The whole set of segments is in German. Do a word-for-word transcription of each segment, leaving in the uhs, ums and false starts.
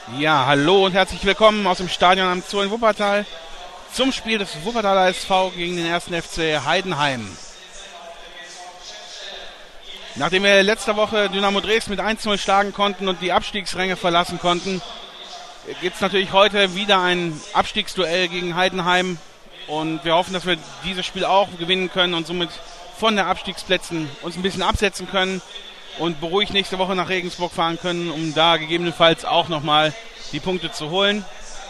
Ja, hallo und herzlich willkommen aus dem Stadion am Zoo in Wuppertal zum Spiel des Wuppertaler S V gegen den ersten F C Heidenheim. Nachdem wir letzte Woche Dynamo Dresden mit eins zu null schlagen konnten und die Abstiegsränge verlassen konnten, gibt es natürlich heute wieder ein Abstiegsduell gegen Heidenheim. Und wir hoffen, dass wir dieses Spiel auch gewinnen können und somit von der Abstiegsplätzen uns ein bisschen absetzen können und beruhigt nächste Woche nach Regensburg fahren können, um da gegebenenfalls auch nochmal die Punkte zu holen.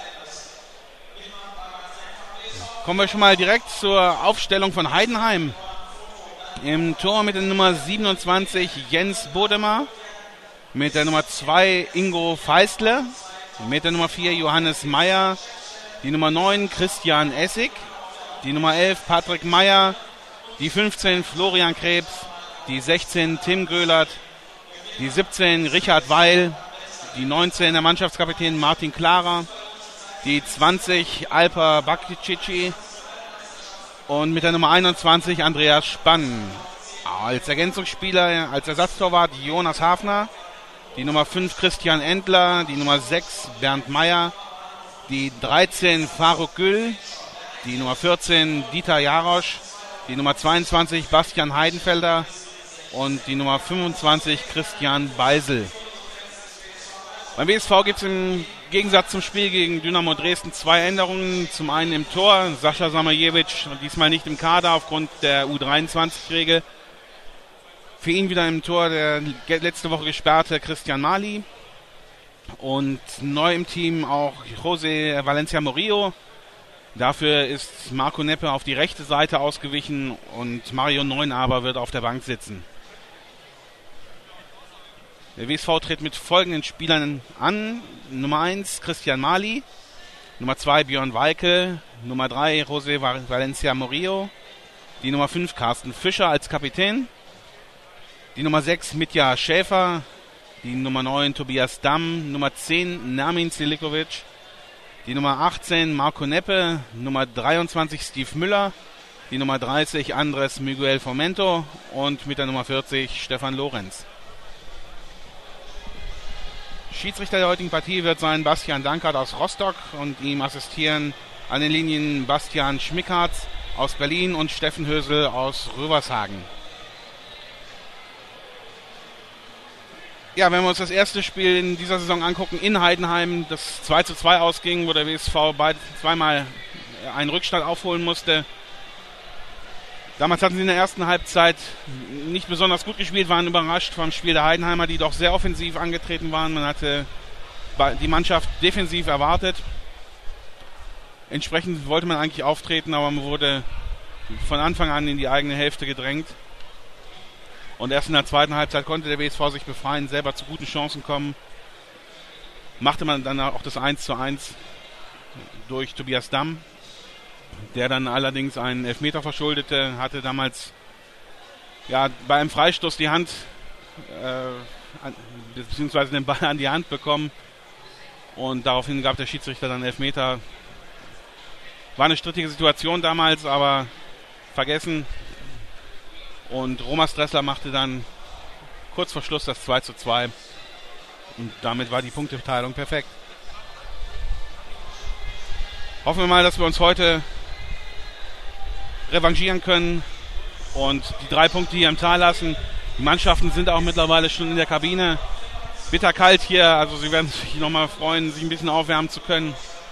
Kommen wir schon mal direkt zur Aufstellung von Heidenheim. Im Tor mit der Nummer siebenundzwanzig Jens Bodemer, mit der Nummer zwei Ingo Feistle, mit der Nummer vier Johannes Meyer, die Nummer neun Christian Essig, die Nummer elf Patrick Meyer, die fünfzehn Florian Krebs, die sechzehn Tim Göhlert, die siebzehn Richard Weil, die neunzehn der Mannschaftskapitän Martin Klara, die zwanzig Alper Bakicici und mit der Nummer einundzwanzig Andreas Spann. Als Ergänzungsspieler, als Ersatztorwart Jonas Hafner, die Nummer fünf Christian Endler, die Nummer sechs Bernd Meyer, die dreizehn Faruk Gül, die Nummer vierzehn Dieter Jarosch, die Nummer zweiundzwanzig Bastian Heidenfelder und die Nummer fünfundzwanzig Christian Beisel. Beim W S V gibt es im Gegensatz zum Spiel gegen Dynamo Dresden zwei Änderungen. Zum einen im Tor, Sascha Samojewitsch diesmal nicht im Kader aufgrund der U dreiundzwanzig-Regel. Für ihn wieder im Tor der letzte Woche gesperrte Christian Mali. Und neu im Team auch José Valencia Murillo. Dafür ist Marco Neppe auf die rechte Seite ausgewichen und Mario Neunaber wird auf der Bank sitzen. Der W S V tritt mit folgenden Spielern an. Nummer eins Christian Mali, Nummer zwei Björn Weike, Nummer drei José Valencia Murillo, die Nummer fünf Carsten Fischer als Kapitän, die Nummer sechs Mitja Schäfer, die Nummer neun Tobias Damm, Nummer zehn Nermin Silikovic, die Nummer achtzehn Marco Neppe, Nummer dreiundzwanzig Steve Müller, die Nummer dreißig Andres Miguel Fomento und mit der Nummer vierzig Stefan Lorenz. Schiedsrichter der heutigen Partie wird sein Bastian Dankert aus Rostock und ihm assistieren an den Linien Bastian Schmickartz aus Berlin und Steffen Hösel aus Rövershagen. Ja, wenn wir uns das erste Spiel in dieser Saison angucken, in Heidenheim, das zwei zu zwei ausging, wo der W S V beid, zweimal einen Rückstand aufholen musste. Damals hatten sie in der ersten Halbzeit nicht besonders gut gespielt, waren überrascht vom Spiel der Heidenheimer, die doch sehr offensiv angetreten waren. Man hatte die Mannschaft defensiv erwartet. Entsprechend wollte man eigentlich auftreten, aber man wurde von Anfang an in die eigene Hälfte gedrängt. Und erst in der zweiten Halbzeit konnte der W S V sich befreien, selber zu guten Chancen kommen. Machte man dann auch das eins zu eins durch Tobias Damm, der dann allerdings einen Elfmeter verschuldete, hatte damals ja bei einem Freistoß die Hand, äh, beziehungsweise den Ball an die Hand bekommen und daraufhin gab der Schiedsrichter dann Elfmeter. War eine strittige Situation damals, aber vergessen. Und Romas Dressler machte dann kurz vor Schluss das zwei zu zwei und damit war die Punkteteilung perfekt. Hoffen wir mal, dass wir uns heute revanchieren können und die drei Punkte hier im Tal lassen. Die Mannschaften sind auch mittlerweile schon in der Kabine. Bitterkalt hier, also sie werden sich nochmal freuen, sich ein bisschen aufwärmen zu können.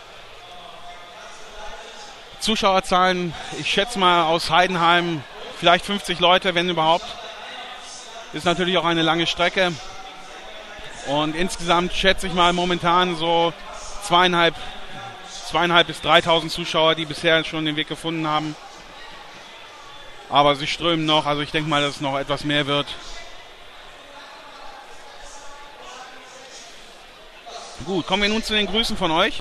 Zuschauerzahlen, ich schätze mal aus Heidenheim vielleicht fünfzig Leute, wenn überhaupt. Ist natürlich auch eine lange Strecke. Und insgesamt schätze ich mal momentan so zweieinhalb, zweieinhalb bis dreitausend Zuschauer, die bisher schon den Weg gefunden haben. Aber sie strömen noch, also ich denke mal, dass es noch etwas mehr wird. Gut, kommen wir nun zu den Grüßen von euch.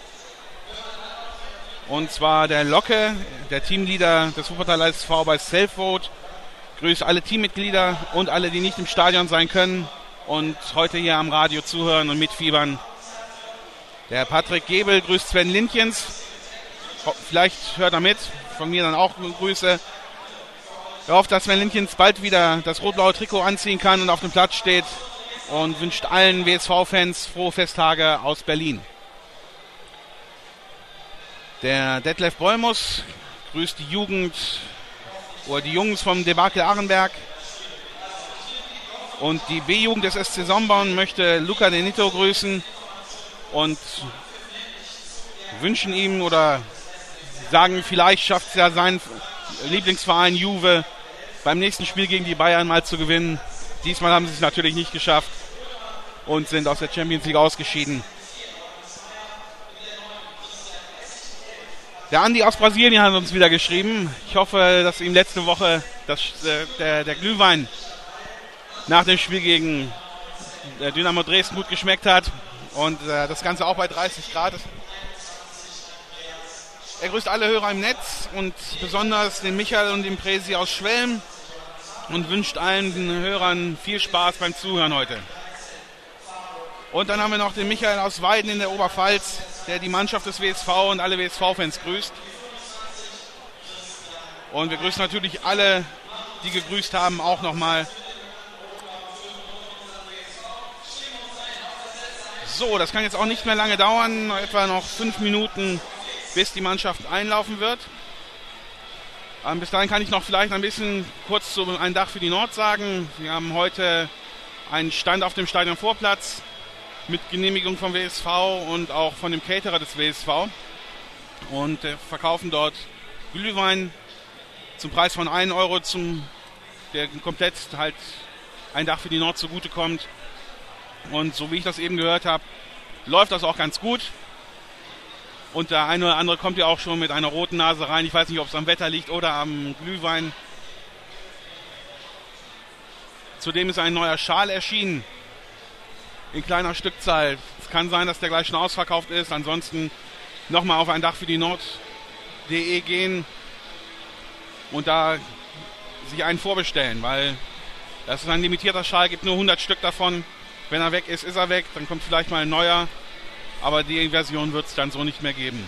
Und zwar der Locke, der Teamleader des Wuppertaler S V bei Selfvote. Grüßt alle Teammitglieder und alle, die nicht im Stadion sein können und heute hier am Radio zuhören und mitfiebern. Der Patrick Gebel grüßt Sven Lindjens. Vielleicht hört er mit. Von mir dann auch Grüße. Er hofft, dass Sven Lindjens bald wieder das rot-blaue Trikot anziehen kann und auf dem Platz steht. und wünscht allen W S V-Fans frohe Festtage aus Berlin. Der Detlef Bollmus grüßt die Jugend oder die Jungs vom Debakel Arenberg. Und die B-Jugend des S C Somborn möchte Luca De Nitto grüßen und wünschen ihm oder sagen, vielleicht schafft es ja sein Lieblingsverein Juve beim nächsten Spiel gegen die Bayern mal zu gewinnen. Diesmal haben sie es natürlich nicht geschafft und sind aus der Champions League ausgeschieden. Der Andi aus Brasilien hat uns wieder geschrieben. Ich hoffe, dass ihm letzte Woche das, äh, der, der Glühwein nach dem Spiel gegen äh, Dynamo Dresden gut geschmeckt hat und äh, das Ganze auch bei dreißig Grad ist. Er grüßt alle Hörer im Netz und besonders den Michael und den Presi aus Schwelm und wünscht allen den Hörern viel Spaß beim Zuhören heute. Und dann haben wir noch den Michael aus Weiden in der Oberpfalz, der die Mannschaft des W S V und alle W S V-Fans grüßt. Und wir grüßen natürlich alle, die gegrüßt haben, auch nochmal. So, das kann jetzt auch nicht mehr lange dauern, etwa noch fünf Minuten, bis die Mannschaft einlaufen wird. Ähm, bis dahin kann ich noch vielleicht ein bisschen kurz zu Ein Dach für die Nord sagen. Wir haben heute einen Stand auf dem Stadionvorplatz mit Genehmigung vom W S V und auch von dem Caterer des W S V und äh, verkaufen dort Glühwein zum Preis von einem Euro, zum, der komplett halt Ein Dach für die Nord zugutekommt. Und so wie ich das eben gehört habe, läuft das auch ganz gut. Und der eine oder andere kommt ja auch schon mit einer roten Nase rein. Ich weiß nicht, ob es am Wetter liegt oder am Glühwein. Zudem ist ein neuer Schal erschienen. In kleiner Stückzahl. Es kann sein, dass der gleich schon ausverkauft ist. Ansonsten nochmal auf ein Dach für die Nord punkt de gehen und da sich einen vorbestellen, weil das ist ein limitierter Schal, gibt nur hundert Stück davon. Wenn er weg ist, ist er weg. Dann kommt vielleicht mal ein neuer. Aber die Version wird es dann so nicht mehr geben.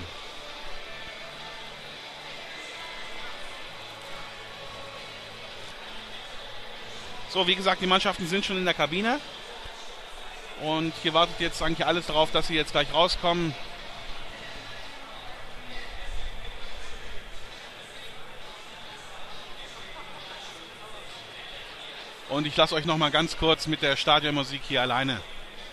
So, wie gesagt, die Mannschaften sind schon in der Kabine. Und hier wartet jetzt eigentlich alles darauf, dass sie jetzt gleich rauskommen. Und ich lasse euch noch mal ganz kurz mit der Stadionmusik hier alleine.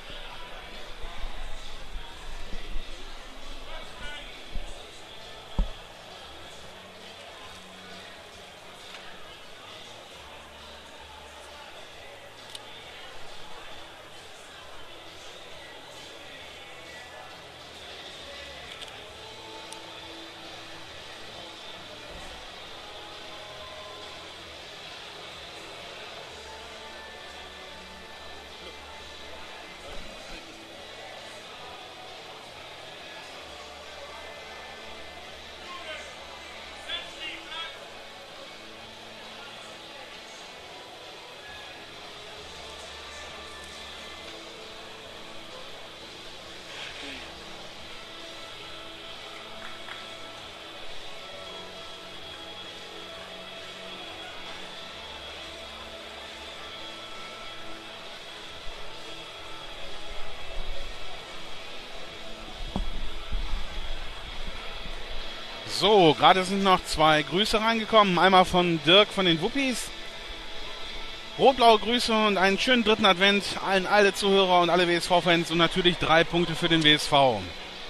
So, gerade sind noch zwei Grüße reingekommen. Einmal von Dirk von den Wuppis. Rot-blaue Grüße und einen schönen dritten Advent allen alle Zuhörer und alle W S V-Fans und natürlich drei Punkte für den W S V.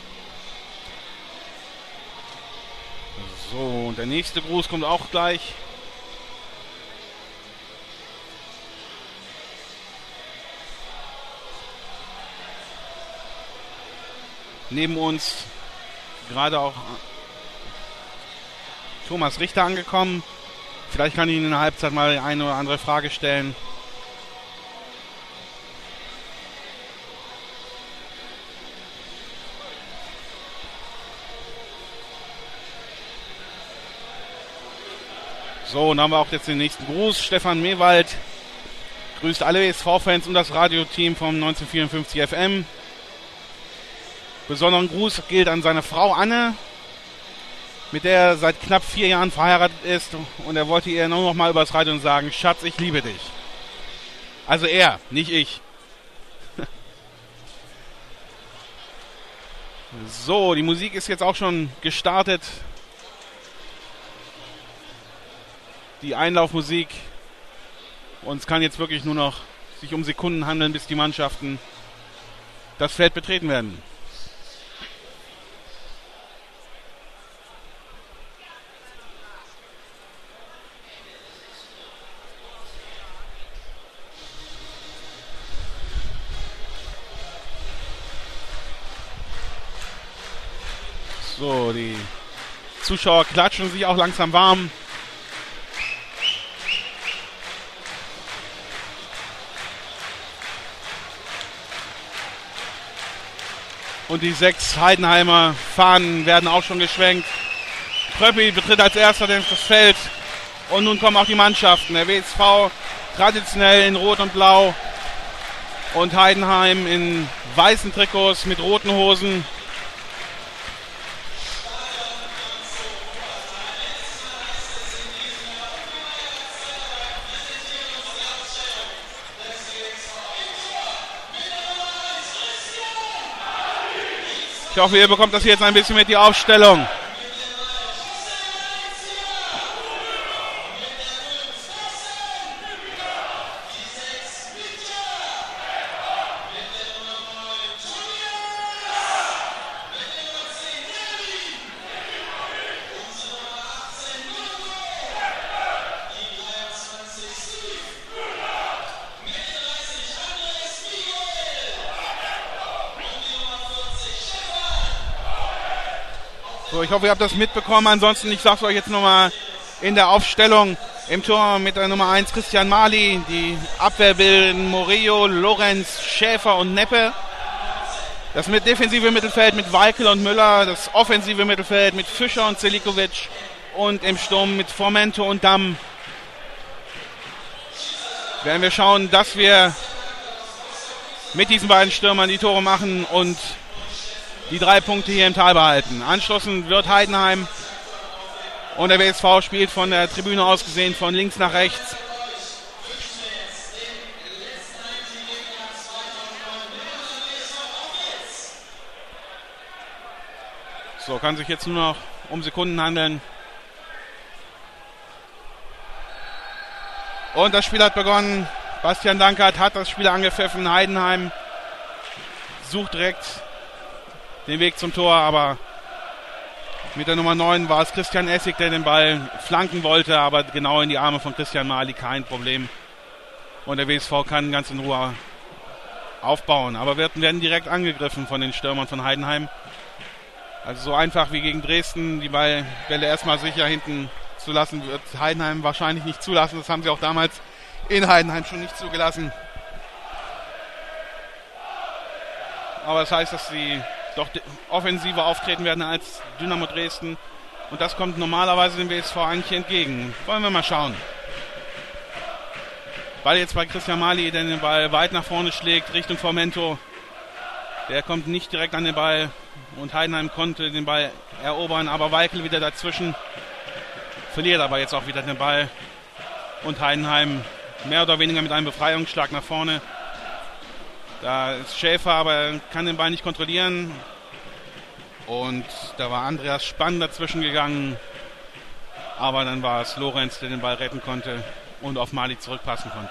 So, und der nächste Gruß kommt auch gleich. Neben uns gerade auch Thomas Richter angekommen. Vielleicht kann ich Ihnen in der Halbzeit mal eine oder andere Frage stellen. So, und dann haben wir auch jetzt den nächsten Gruß. Stefan Mewald grüßt alle W S V-Fans und das Radioteam vom neunzehnhundertvierundfünfzig F M. Besonderen Gruß gilt an seine Frau Anne, mit der er seit knapp vier Jahren verheiratet ist. Und er wollte ihr nur noch mal übers Radio sagen: Schatz, ich liebe dich. Also er, nicht ich. So, die Musik ist jetzt auch schon gestartet. Die Einlaufmusik. Und es kann jetzt wirklich nur noch sich um Sekunden handeln, bis die Mannschaften das Feld betreten werden. So, die Zuschauer klatschen sich auch langsam warm. Und die sechs Heidenheimer Fahnen werden auch schon geschwenkt. Pröppi betritt als erster das Feld. Und nun kommen auch die Mannschaften. Der W S V traditionell in Rot und Blau. Und Heidenheim in weißen Trikots mit roten Hosen. Ich hoffe, ihr bekommt das jetzt ein bisschen mit, die Aufstellung. So, ich hoffe, ihr habt das mitbekommen. Ansonsten, ich sage es euch jetzt nochmal in der Aufstellung. Im Tor mit der Nummer eins Christian Mali. Die Abwehr bilden Morillo, Lorenz, Schäfer und Neppe. Das mit defensive Mittelfeld mit Weikel und Müller. Das offensive Mittelfeld mit Fischer und Zelikovic. Und im Sturm mit Formento und Damm. Werden wir schauen, dass wir mit diesen beiden Stürmern die Tore machen und die drei Punkte hier im Tal behalten. Anschließend wird Heidenheim und der W S V spielt von der Tribüne aus gesehen von links nach rechts. So, kann sich jetzt nur noch um Sekunden handeln. Und das Spiel hat begonnen. Bastian Dankert hat das Spiel angepfiffen. Heidenheim sucht direkt den Weg zum Tor, aber mit der Nummer neun war es Christian Essig, der den Ball flanken wollte, aber genau in die Arme von Christian Mali, kein Problem. Und der W S V kann ganz in Ruhe aufbauen, aber werden, werden direkt angegriffen von den Stürmern von Heidenheim. Also so einfach wie gegen Dresden, die Bälle erstmal sicher hinten zu lassen, wird Heidenheim wahrscheinlich nicht zulassen. Das haben sie auch damals in Heidenheim schon nicht zugelassen. Aber das heißt, dass sie doch offensiver auftreten werden als Dynamo Dresden. Und das kommt normalerweise dem W S V eigentlich entgegen. Wollen wir mal schauen. Ball jetzt bei Christian Mali, der den Ball weit nach vorne schlägt, Richtung Formento. Der kommt nicht direkt an den Ball. Und Heidenheim konnte den Ball erobern, aber Weikel wieder dazwischen. Verliert aber jetzt auch wieder den Ball. Und Heidenheim mehr oder weniger mit einem Befreiungsschlag nach vorne. Da ist Schäfer, aber er kann den Ball nicht kontrollieren. Und da war Andreas Spann dazwischen gegangen. Aber dann war es Lorenz, der den Ball retten konnte und auf Mali zurückpassen konnte.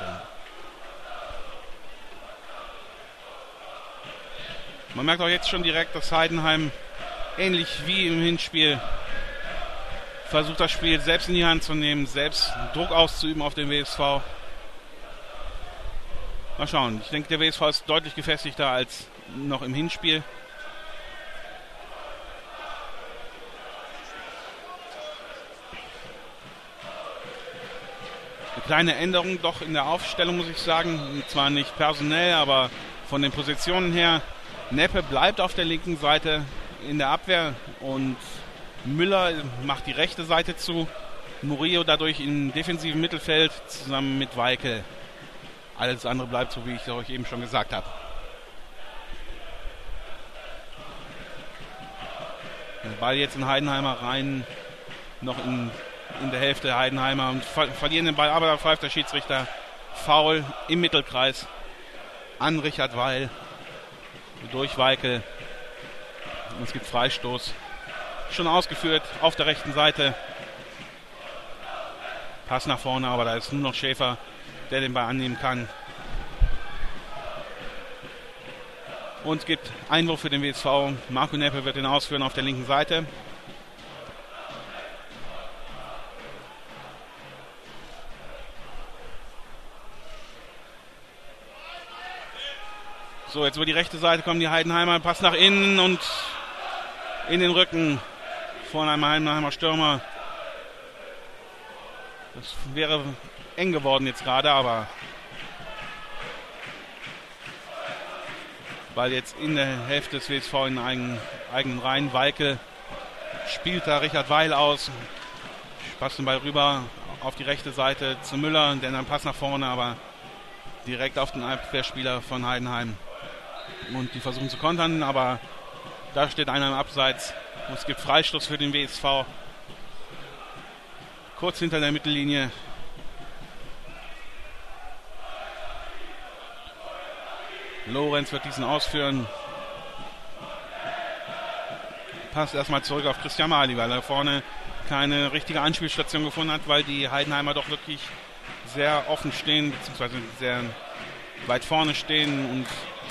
Man merkt auch jetzt schon direkt, dass Heidenheim ähnlich wie im Hinspiel versucht, das Spiel selbst in die Hand zu nehmen, selbst Druck auszuüben auf den W S V. Mal schauen. Ich denke, der W S V ist deutlich gefestigter als noch im Hinspiel. Eine kleine Änderung doch in der Aufstellung, muss ich sagen. Zwar nicht personell, aber von den Positionen her. Neppe bleibt auf der linken Seite in der Abwehr und Müller macht die rechte Seite zu. Murillo dadurch im defensiven Mittelfeld zusammen mit Weikel. Alles andere bleibt so, wie ich euch eben schon gesagt habe. Der Ball jetzt in Heidenheimer rein, noch in, in der Hälfte der Heidenheimer und ver- verlieren den Ball, aber da pfeift der Schiedsrichter Foul im Mittelkreis an Richard Weil durch Weikel. Und es gibt Freistoß. Schon ausgeführt auf der rechten Seite. Pass nach vorne, aber da ist nur noch Schäfer, der den Ball annehmen kann. Und es gibt Einwurf für den W S V. Marco Neppe wird den ausführen auf der linken Seite. So, jetzt über die rechte Seite kommen die Heidenheimer. Pass nach innen und in den Rücken von einem Heidenheimer Stürmer. Das wäre eng geworden jetzt gerade, aber weil jetzt in der Hälfte des W S V in eigen, eigenen Reihen. Walke spielt da Richard Weil aus. Passt den Ball rüber auf die rechte Seite zu Müller, denn dann Pass nach vorne, aber direkt auf den Abwehrspieler von Heidenheim. Und die versuchen zu kontern, aber da steht einer im Abseits. Und es gibt Freistoß für den W S V. Kurz hinter der Mittellinie. Lorenz wird diesen ausführen. Passt erstmal zurück auf Christian Mali, weil er vorne keine richtige Anspielstation gefunden hat, weil die Heidenheimer doch wirklich sehr offen stehen, beziehungsweise sehr weit vorne stehen und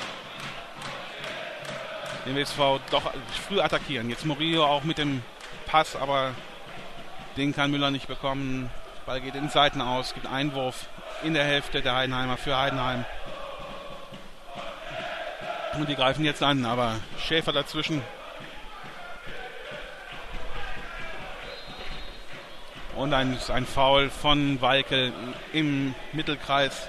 den W S V doch früh attackieren. Jetzt Murillo auch mit dem Pass, aber den kann Müller nicht bekommen. Ball geht in Seiten aus, gibt Einwurf in der Hälfte der Heidenheimer für Heidenheim. Und die greifen jetzt an, aber Schäfer dazwischen. Und ein, ein Foul von Walke im Mittelkreis.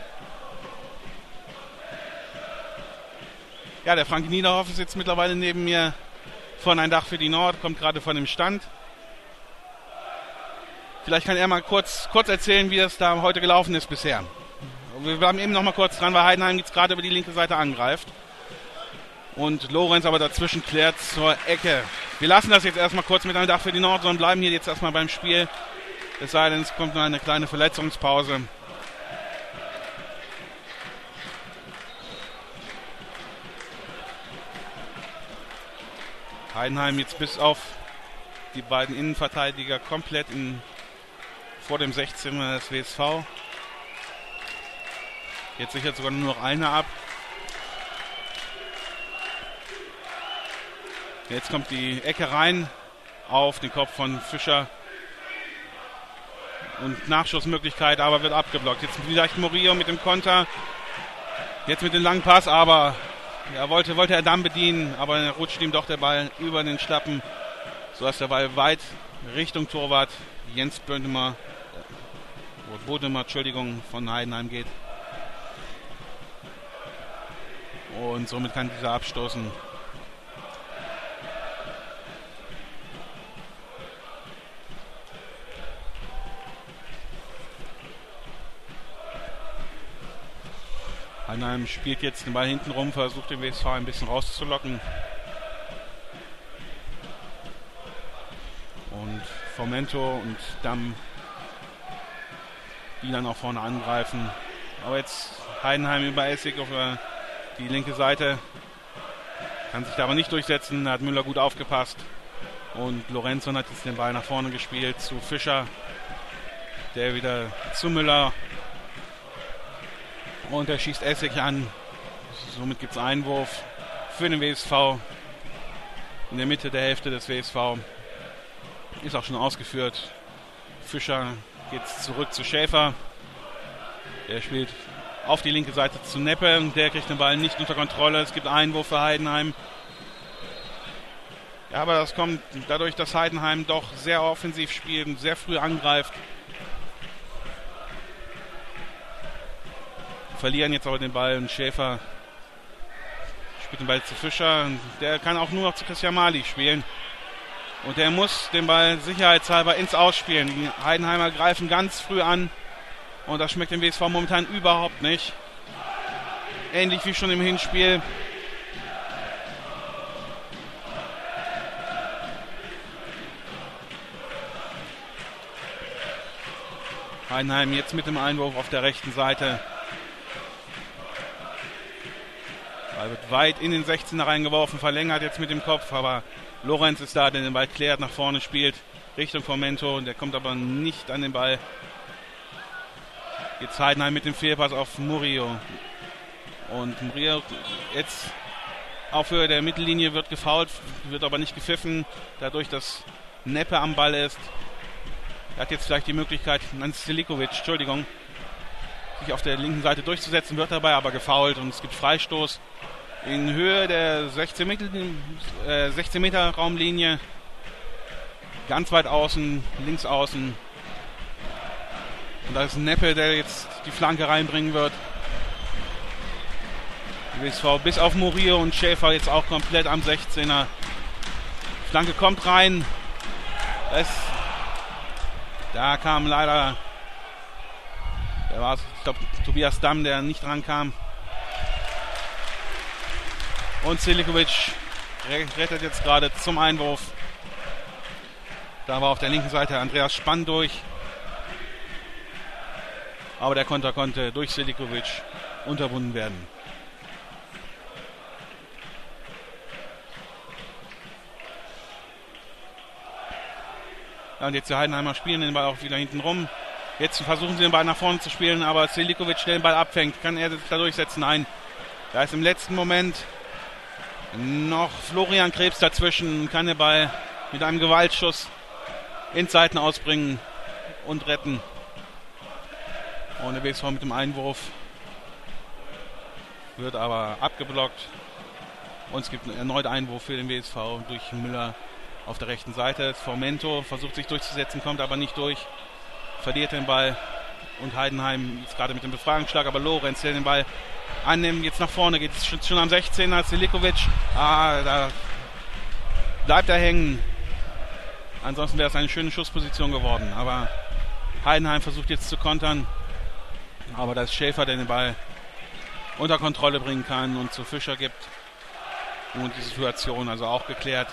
Ja, der Frank Niederhoff ist jetzt mittlerweile neben mir von Ein Dach für die Nord, kommt gerade von dem Stand. Vielleicht kann er mal kurz, kurz erzählen, wie es da heute gelaufen ist bisher. Wir bleiben eben noch mal kurz dran, weil Heidenheim jetzt gerade über die linke Seite angreift. Und Lorenz aber dazwischen klärt zur Ecke. Wir lassen das jetzt erstmal kurz mit Ein Dach für die Nord, sondern bleiben hier jetzt erstmal beim Spiel. Es sei denn, es kommt noch eine kleine Verletzungspause. Heidenheim jetzt bis auf die beiden Innenverteidiger komplett in, vor dem sechzehner des W S V. Jetzt sichert sogar nur noch einer ab. Jetzt kommt die Ecke rein auf den Kopf von Fischer. Und Nachschussmöglichkeit, aber wird abgeblockt. Jetzt vielleicht Murillo mit dem Konter. Jetzt mit dem langen Pass, aber ja, wollte, wollte er dann bedienen, aber er rutscht ihm doch der Ball über den Schlappen, sodass der Ball weit Richtung Torwart Jens Bodemer, äh, Bodemer, Entschuldigung, von Heidenheim geht. Und somit kann dieser abstoßen. Heidenheim spielt jetzt den Ball hinten rum, versucht den W S V ein bisschen rauszulocken. Und Fomento und Damm, die dann auch vorne angreifen. Aber jetzt Heidenheim über Essig auf die linke Seite. Kann sich da aber nicht durchsetzen, da hat Müller gut aufgepasst. Und Lorenzo hat jetzt den Ball nach vorne gespielt zu Fischer. Der wieder zu Müller. Und er schießt Essig an. Somit gibt es Einwurf für den W S V. In der Mitte der Hälfte des W S V. Ist auch schon ausgeführt. Fischer geht zurück zu Schäfer. Der spielt auf die linke Seite zu Neppe. Der kriegt den Ball nicht unter Kontrolle. Es gibt Einwurf für Heidenheim. Ja, aber das kommt dadurch, dass Heidenheim doch sehr offensiv spielt und sehr früh angreift. Verlieren jetzt aber den Ball und Schäfer spielt den Ball zu Fischer. Der kann auch nur noch zu Christian Mali spielen. Und der muss den Ball sicherheitshalber ins Ausspielen. Die Heidenheimer greifen ganz früh an. Und das schmeckt dem W S V momentan überhaupt nicht. Ähnlich wie schon im Hinspiel. Heidenheim jetzt mit dem Einwurf auf der rechten Seite. Ball wird weit in den sechzehner reingeworfen, verlängert jetzt mit dem Kopf, aber Lorenz ist da, der den Ball klärt, nach vorne spielt, Richtung Fomento, der kommt aber nicht an den Ball. Jetzt Heidenheim mit dem Fehlpass auf Murillo. Und Murillo jetzt auf Höhe der Mittellinie wird gefoult, wird aber nicht gepfiffen, dadurch, dass Neppe am Ball ist. Er hat jetzt vielleicht die Möglichkeit, an Stilikovic, Entschuldigung, sich auf der linken Seite durchzusetzen, wird dabei aber gefoult und es gibt Freistoß in Höhe der sechzehn Meter Raumlinie, ganz weit außen, links außen. Und da ist Neppe, der jetzt die Flanke reinbringen wird. Die W S V bis auf Murillo und Schäfer jetzt auch komplett am sechzehner. Flanke kommt rein. Es, da kam leider, der war, ich glaube, Tobias Damm, der nicht rankam. Und Selikovic rettet jetzt gerade zum Einwurf. Da war auf der linken Seite Andreas Spann durch. Aber der Konter konnte durch Selikovic unterbunden werden. Ja, und jetzt die Heidenheimer spielen den Ball auch wieder hinten rum. Jetzt versuchen sie den Ball nach vorne zu spielen, aber Selikovic, der den Ball abfängt, kann er sich da durchsetzen? Nein. Da ist im letzten Moment noch Florian Krebs dazwischen, kann den Ball mit einem Gewaltschuss ins Seiten ausbringen und retten. Und der W S V mit dem Einwurf wird aber abgeblockt. Und es gibt einen erneuten Einwurf für den W S V durch Müller auf der rechten Seite. Fomento versucht sich durchzusetzen, kommt aber nicht durch. Verliert den Ball. Und Heidenheim ist gerade mit dem Befreiungsschlag, aber Lorenz, der den Ball annimmt, jetzt nach vorne geht es schon, schon am sechzehner. Selikovic, ah, da bleibt er hängen. Ansonsten wäre es eine schöne Schussposition geworden. Aber Heidenheim versucht jetzt zu kontern. Aber da ist Schäfer, der den Ball unter Kontrolle bringen kann und zu Fischer gibt. Und die Situation also auch geklärt.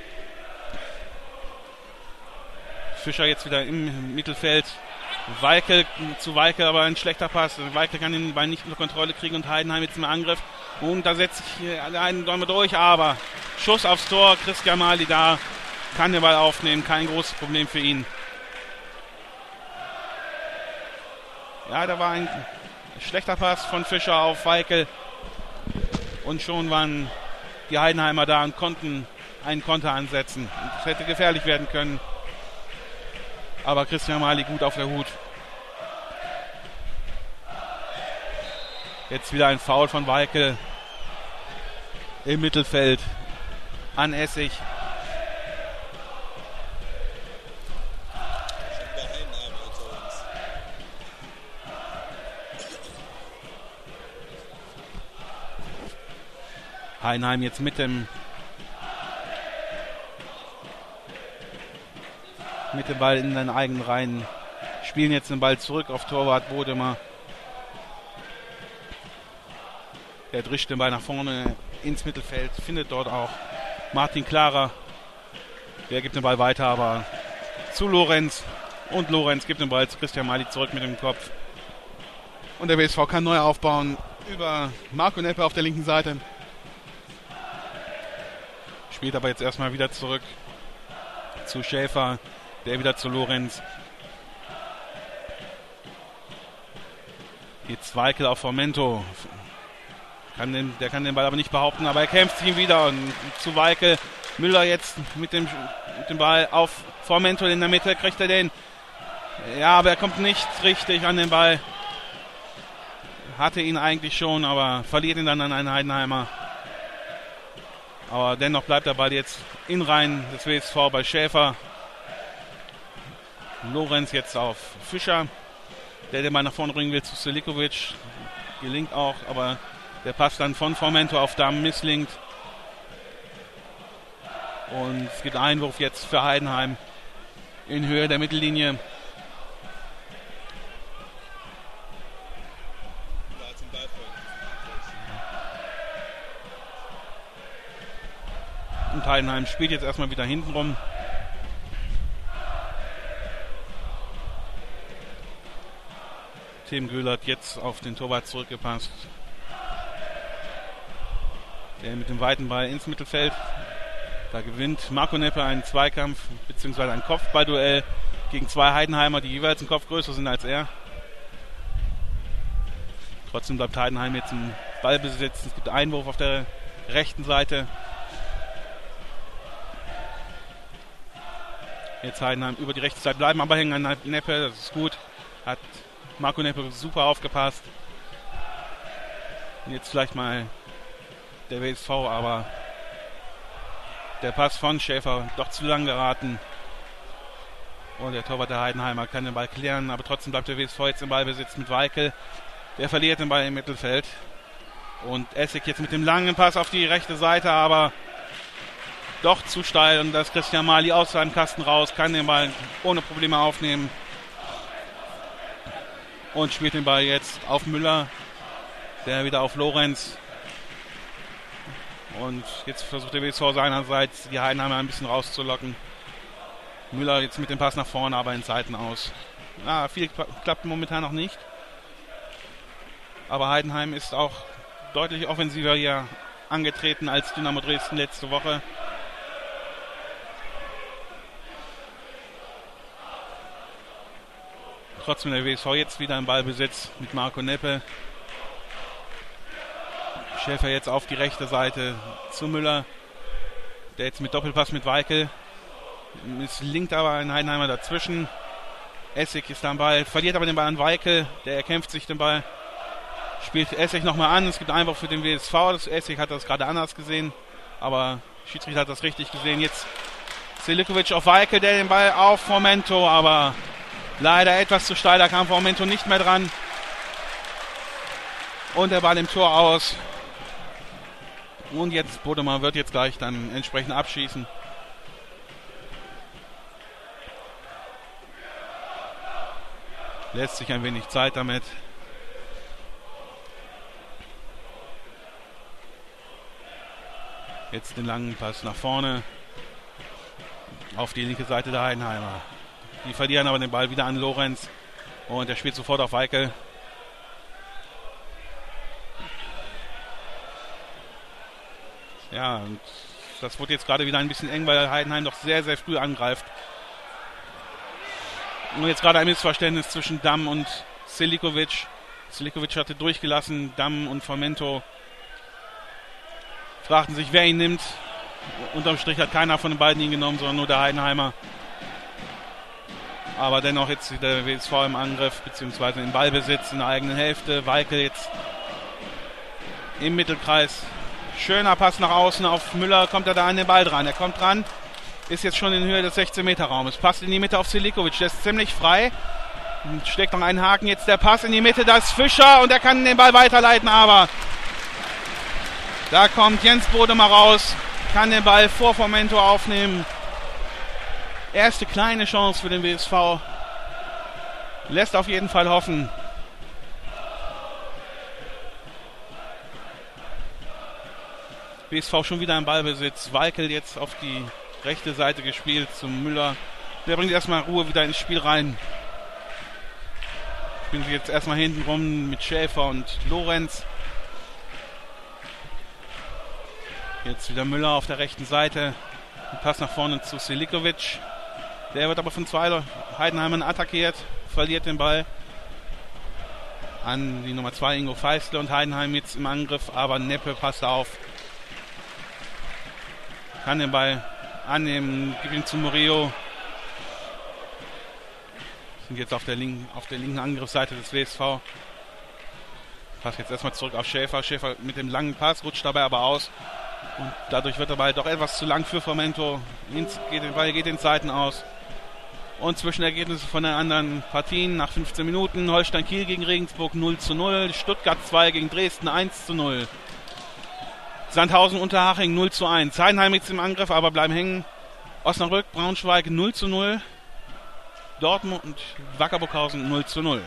Fischer jetzt wieder im Mittelfeld. Weikel zu Weikel, aber ein schlechter Pass. Weikel kann den Ball nicht unter Kontrolle kriegen und Heidenheim jetzt im Angriff. Und da setzt sich einen Däume durch, aber Schuss aufs Tor. Christian Mali da kann den Ball aufnehmen. Kein großes Problem für ihn. Ja, da war ein schlechter Pass von Fischer auf Weikel. Und schon waren die Heidenheimer da und konnten einen Konter ansetzen. Es hätte gefährlich werden können. Aber Christian Mali gut auf der Hut. Jetzt wieder ein Foul von Weikel im Mittelfeld an Essig. Heidenheim jetzt mit dem mit dem Ball in den eigenen Reihen. Spielen jetzt den Ball zurück auf Torwart Bodemer. Er drischt den Ball nach vorne ins Mittelfeld, findet dort auch Martin Klarer. Der gibt den Ball weiter, aber zu Lorenz. Und Lorenz gibt den Ball zu Christian Mali zurück mit dem Kopf. Und der W S V kann neu aufbauen über Marco Neppe auf der linken Seite. Spielt aber jetzt erstmal wieder zurück zu Schäfer. Der wieder zu Lorenz. Jetzt Weikel auf Fomento. Kann den, der kann den Ball aber nicht behaupten, aber er kämpft sich ihn wieder. Und zu Weikel. Müller jetzt mit dem, mit dem Ball auf Fomento in der Mitte. Kriegt er den. Ja, aber er kommt nicht richtig an den Ball. Hatte ihn eigentlich schon, aber verliert ihn dann an einen Heidenheimer. Aber dennoch bleibt der Ball jetzt in Reihen des W S V bei Schäfer. Lorenz jetzt auf Fischer, der den Ball nach vorne bringen will zu Selikovic. Gelingt auch, aber der Pass dann von Fomento auf Damm misslingt. Und es gibt einen Einwurf jetzt für Heidenheim in Höhe der Mittellinie. Und Heidenheim spielt jetzt erstmal wieder hinten rum. Tim Göhlert jetzt auf den Torwart zurückgepasst. Der mit dem weiten Ball ins Mittelfeld. Da gewinnt Marco Neppe einen Zweikampf bzw. ein Kopfballduell gegen zwei Heidenheimer, die jeweils einen Kopf größer sind als er. Trotzdem bleibt Heidenheim jetzt im Ballbesitz. Es gibt Einwurf auf der rechten Seite. Jetzt Heidenheim über die rechte Seite, bleiben aber hängen an Neppe, das ist gut. Hat Marco Neppe super aufgepasst. Und jetzt vielleicht mal der W S V, aber der Pass von Schäfer doch zu lang geraten. Und der Torwart der Heidenheimer kann den Ball klären, aber trotzdem bleibt der W S V jetzt im Ballbesitz mit Weikel. Der verliert den Ball im Mittelfeld. Und Essig jetzt mit dem langen Pass auf die rechte Seite, aber doch zu steil. Und da ist Christian Mali aus seinem Kasten raus, kann den Ball ohne Probleme aufnehmen. Und spielt den Ball jetzt auf Müller, der wieder auf Lorenz. Und jetzt versucht der W S V seinerseits, die Heidenheimer ein bisschen rauszulocken. Müller jetzt mit dem Pass nach vorne, aber in Seiten aus. Ah, viel klappt momentan noch nicht. Aber Heidenheim ist auch deutlich offensiver hier angetreten als Dynamo Dresden letzte Woche. Trotzdem der W S V jetzt wieder im Ballbesitz mit Marco Neppe. Schäfer jetzt auf die rechte Seite zu Müller. Der jetzt mit Doppelpass mit Weikel. Es linkt aber ein Heidenheimer dazwischen. Essig ist da am Ball, verliert aber den Ball an Weikel. Der erkämpft sich den Ball. Spielt Essig nochmal an. Es gibt Einwurf für den W S V. Das Essig hat das gerade anders gesehen. Aber Schiedsrichter hat das richtig gesehen. Jetzt Selikovic auf Weikel, der den Ball auf Formento. Aber leider etwas zu steil. Da kam Formento nicht mehr dran. Und der Ball im Tor aus. Und jetzt Bodemann wird jetzt gleich dann entsprechend abschießen. Lässt sich ein wenig Zeit damit. Jetzt den langen Pass nach vorne. Auf die linke Seite der Heidenheimer. Die verlieren aber den Ball wieder an Lorenz. Und der spielt sofort auf Weikel. Ja, und das wird jetzt gerade wieder ein bisschen eng, weil Heidenheim doch sehr, sehr früh angreift. Und jetzt gerade ein Missverständnis zwischen Damm und Selikovic. Selikovic hatte durchgelassen, Damm und Formento fragten sich, wer ihn nimmt. Unterm Strich hat keiner von den beiden ihn genommen, sondern nur der Heidenheimer. Aber dennoch jetzt der W S V im Angriff, beziehungsweise im Ballbesitz in der eigenen Hälfte. Weikel jetzt im Mittelkreis. Schöner Pass nach außen auf Müller, kommt er da an den Ball dran. Er kommt dran, ist jetzt schon in Höhe des sechzehn Meter Raumes. Passt in die Mitte auf Selikovic, der ist ziemlich frei. Steckt noch einen Haken, jetzt der Pass in die Mitte, da ist Fischer und er kann den Ball weiterleiten, aber da kommt Jens Bodemer raus, kann den Ball vor Formento aufnehmen. Erste kleine Chance für den W S V. Lässt auf jeden Fall hoffen. W S V schon wieder im Ballbesitz. Weikel jetzt auf die rechte Seite gespielt zum Müller. Der bringt erstmal Ruhe wieder ins Spiel rein. Spielen sie jetzt erstmal hinten rum mit Schäfer und Lorenz. Jetzt wieder Müller auf der rechten Seite. Ein Pass nach vorne zu Selikovic. Der wird aber von zwei Heidenheimern attackiert. Verliert den Ball an die Nummer zwei Ingo Feistle und Heidenheim jetzt im Angriff. Aber Neppe passt auf. Kann den Ball annehmen, gibt ihn zu Murillo. Sind jetzt auf der, linken, auf der linken Angriffsseite des W S V. Pass jetzt erstmal zurück auf Schäfer. Schäfer mit dem langen Pass, rutscht dabei aber aus. Und dadurch wird der Ball doch etwas zu lang für Formento. Der Ball geht in Zeiten aus. Und Zwischenergebnisse von den anderen Partien nach fünfzehn Minuten. Holstein Kiel gegen Regensburg null zu null. Stuttgart zwei gegen Dresden eins zu null. Sandhausen Unterhaching null zu eins. Heidenheim jetzt im Angriff, aber bleiben hängen. Osnabrück, Braunschweig null zu null. Dortmund und Wacker Burghausen null zu null.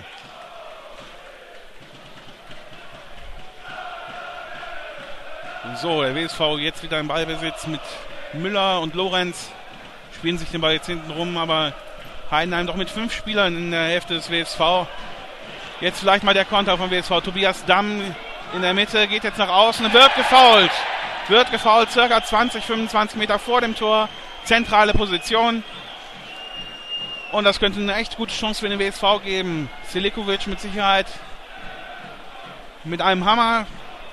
So, der W S V jetzt wieder im Ballbesitz mit Müller und Lorenz. Spielen sich den Ball jetzt hinten rum, aber Heidenheim doch mit fünf Spielern in der Hälfte des W S V. Jetzt vielleicht mal der Konter vom W S V. Tobias Damm in der Mitte, geht jetzt nach außen, wird gefoult. Wird gefoult, circa zwanzig, fünfundzwanzig Meter vor dem Tor. Zentrale Position. Und das könnte eine echt gute Chance für den W S V geben. Selikovic mit Sicherheit mit einem Hammer.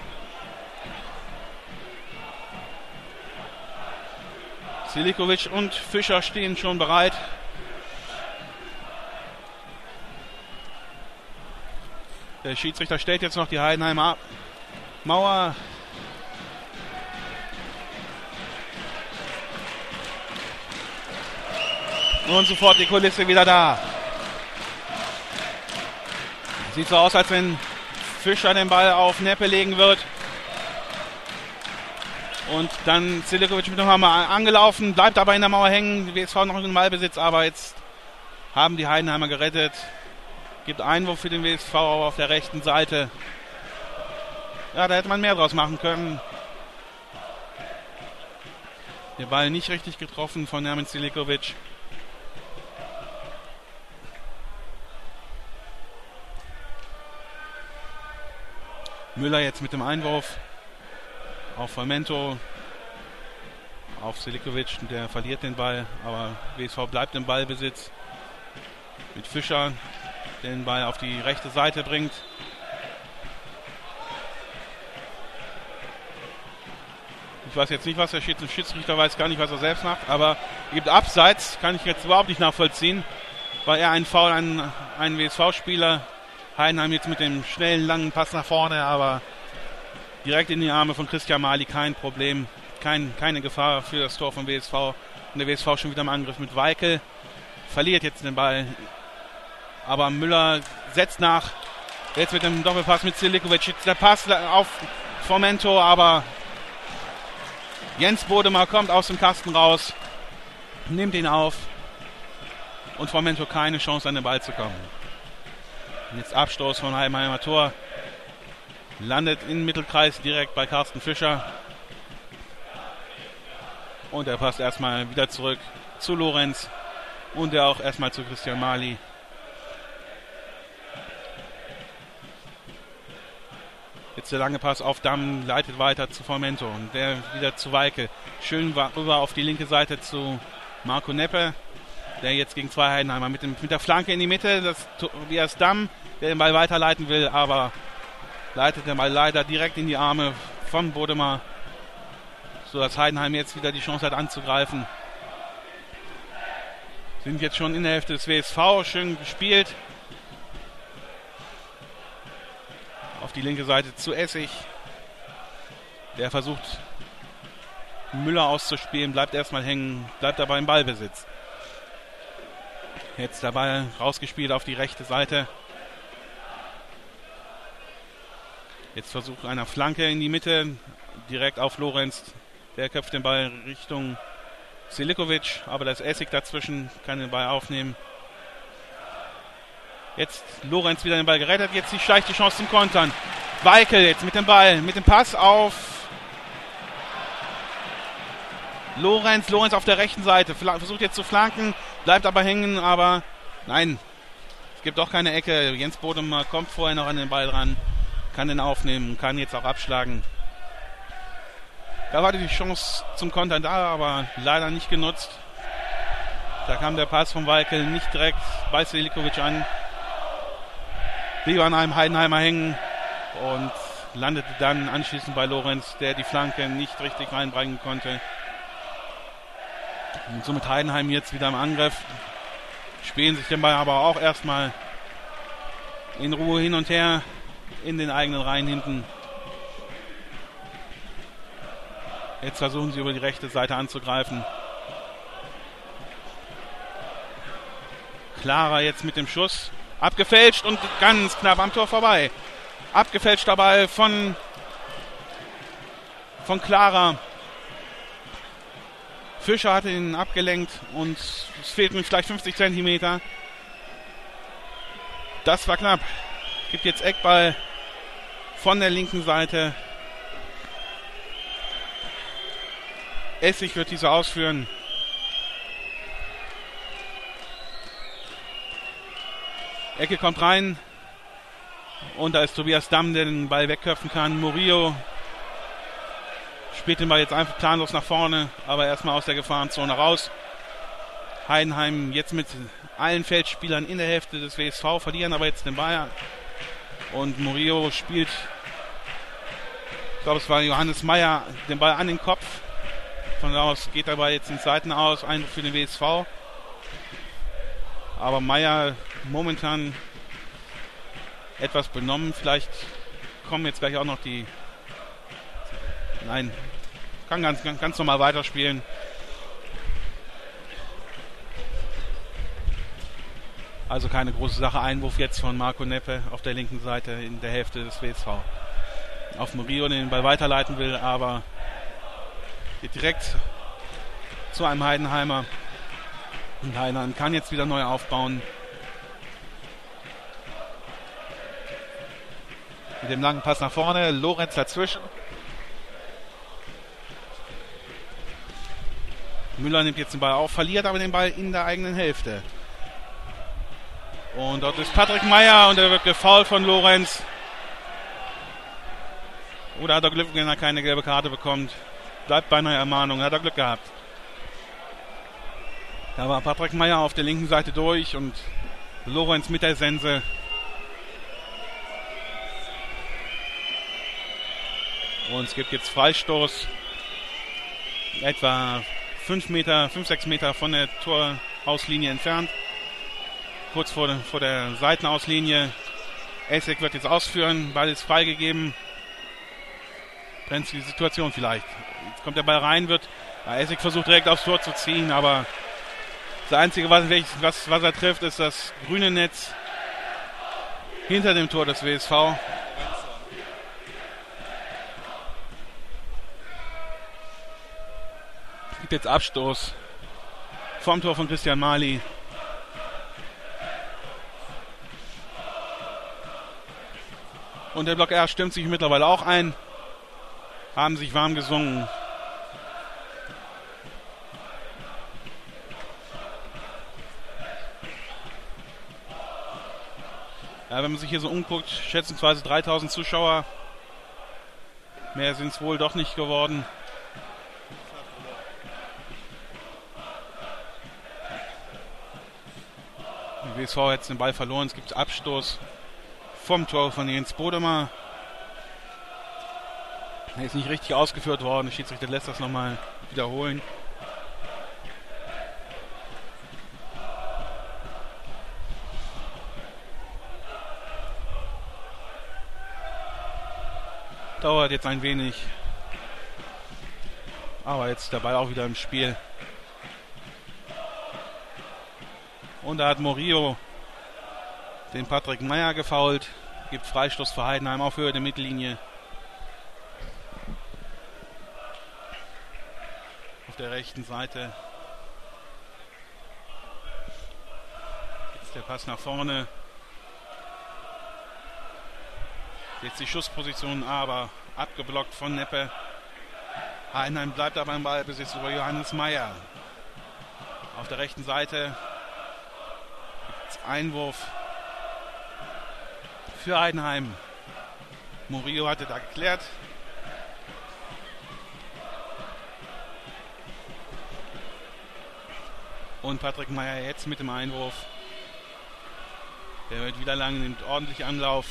Selikovic und Fischer stehen schon bereit. Der Schiedsrichter stellt jetzt noch die Heidenheimer Mauer. Und sofort die Kulisse wieder da. Sieht so aus, als wenn Fischer den Ball auf Neppe legen wird. Und dann Selikovic mit dem Hammer angelaufen, bleibt aber in der Mauer hängen. Die W S V noch in Ballbesitz, aber jetzt haben die Heidenheimer gerettet. Gibt Einwurf für den W S V auf der rechten Seite. Ja, da hätte man mehr draus machen können. Der Ball nicht richtig getroffen von Nermin Selikovic. Müller jetzt mit dem Einwurf auf Formento, auf Selikovic, der verliert den Ball, aber W S V bleibt im Ballbesitz. Mit Fischer, der den Ball auf die rechte Seite bringt. Ich weiß jetzt nicht, was der Schiedsrichter weiß, gar nicht, was er selbst macht, aber er gibt Abseits, kann ich jetzt überhaupt nicht nachvollziehen, weil er einen Foul an einen W S V-Spieler. Heidenheim jetzt mit dem schnellen, langen Pass nach vorne, aber direkt in die Arme von Christian Mali, kein Problem, kein, keine Gefahr für das Tor vom W S V. Und der W S V schon wieder im Angriff mit Weikel, verliert jetzt den Ball, aber Müller setzt nach, jetzt mit dem Doppelpass mit Selikovic, jetzt der Pass auf Formento, aber Jens Bodemar kommt aus dem Kasten raus, nimmt ihn auf und Formento keine Chance an den Ball zu kommen. Jetzt Abstoß von Heidenheimer Tor. Landet im Mittelkreis direkt bei Carsten Fischer. Und er passt erstmal wieder zurück zu Lorenz. Und er auch erstmal zu Christian Mali. Jetzt der lange Pass auf Damm, leitet weiter zu Formento. Und der wieder zu Weikel. Schön rüber auf die linke Seite zu Marco Neppe. Der jetzt gegen zwei Heidenheimer mit, dem, mit der Flanke in die Mitte, das Tobias Damm, der den Ball weiterleiten will, aber leitet den Ball leider direkt in die Arme von Bodemar, sodass Heidenheim jetzt wieder die Chance hat anzugreifen. Sind jetzt schon in der Hälfte des W S V, schön gespielt. Auf die linke Seite zu Essig. Der versucht Müller auszuspielen, bleibt erstmal hängen, bleibt aber im Ballbesitz. Jetzt der Ball rausgespielt auf die rechte Seite. Jetzt versucht einer Flanke in die Mitte, direkt auf Lorenz. Der köpft den Ball Richtung Selikovic, aber da ist Essig dazwischen, kann den Ball aufnehmen. Jetzt Lorenz wieder den Ball gerettet, jetzt die schleicht die Chance zum Kontern. Weikel jetzt mit dem Ball, mit dem Pass auf Lorenz, Lorenz auf der rechten Seite, versucht jetzt zu flanken, bleibt aber hängen, aber nein, es gibt doch keine Ecke. Jens Bodemar kommt vorher noch an den Ball ran, kann den aufnehmen, kann jetzt auch abschlagen. Da war die Chance zum Kontern da, aber leider nicht genutzt. Da kam der Pass von Weikel nicht direkt bei Selikovic an. Blieb an einem Heidenheimer hängen und landete dann anschließend bei Lorenz, der die Flanke nicht richtig reinbringen konnte. Und somit Heidenheim jetzt wieder im Angriff. Spielen sich den Ball aber auch erstmal in Ruhe hin und her in den eigenen Reihen hinten. Jetzt versuchen sie über die rechte Seite anzugreifen. Clara jetzt mit dem Schuss. Abgefälscht und ganz knapp am Tor vorbei. Abgefälschter Ball von, von Clara. Fischer hatte ihn abgelenkt und es fehlten vielleicht fünfzig Zentimeter. Das war knapp. Gibt jetzt Eckball von der linken Seite. Essig wird diese ausführen. Ecke kommt rein. Und da ist Tobias Damm, der den Ball wegköpfen kann. Murillo Spielt den Ball jetzt einfach planlos nach vorne, aber erstmal aus der Gefahrenzone raus. Heidenheim jetzt mit allen Feldspielern in der Hälfte des W S V, verlieren aber jetzt den Ball. Und Murillo spielt, ich glaube es war Johannes Meyer, den Ball an den Kopf. Von da aus geht der Ball jetzt in Seiten aus, ein für den W S V. Aber Meyer momentan etwas benommen. Vielleicht kommen jetzt gleich auch noch die... Nein, kann ganz, ganz, ganz normal weiterspielen. Also keine große Sache. Einwurf jetzt von Marco Neppe auf der linken Seite in der Hälfte des W S V. Auf Murillo, der den Ball weiterleiten will, aber geht direkt zu einem Heidenheimer. Und Heidenheim kann jetzt wieder neu aufbauen. Mit dem langen Pass nach vorne. Lorenz dazwischen. Müller nimmt jetzt den Ball auf, verliert aber den Ball in der eigenen Hälfte. Und dort ist Patrick Meyer und er wird gefoult von Lorenz. Oder hat er Glück, wenn er keine gelbe Karte bekommt? Bleibt bei einer Ermahnung, hat er Glück gehabt. Da war Patrick Meyer auf der linken Seite durch und Lorenz mit der Sense. Und es gibt jetzt Freistoß. Etwa fünf Meter, fünf, sechs Meter von der Torauslinie entfernt. Kurz vor, vor der Seitenauslinie. Essig wird jetzt ausführen, Ball ist freigegeben. Brenzlige Situation vielleicht. Jetzt kommt der Ball rein, wird Essig versucht direkt aufs Tor zu ziehen, aber das Einzige, was, was, was er trifft, ist das grüne Netz hinter dem Tor des W S V. Es gibt jetzt Abstoß vom Tor von Christian Mali. Und der Block R stimmt sich mittlerweile auch ein. Haben sich warm gesungen. Ja, wenn man sich hier so umguckt, schätzungsweise dreitausend Zuschauer. Mehr sind es wohl doch nicht geworden. Der W S V hat jetzt den Ball verloren. Es gibt Abstoß vom Tor von Jens Bodemer. Er ist nicht richtig ausgeführt worden. Der Schiedsrichter lässt das nochmal wiederholen. Dauert jetzt ein wenig. Aber jetzt ist der Ball auch wieder im Spiel. Und da hat Murillo den Patrick Meyer gefoult. Gibt Freistoß für Heidenheim auf Höhe der Mittellinie. Auf der rechten Seite. Jetzt der Pass nach vorne. Jetzt die Schussposition, aber abgeblockt von Neppe. Heidenheim bleibt aber im Ballbesitz über Johannes Meyer. Auf der rechten Seite gibt's Einwurf für Heidenheim. Murillo hatte da geklärt. Und Patrick Meyer jetzt mit dem Einwurf. Der wird wieder lang, nimmt ordentlich Anlauf.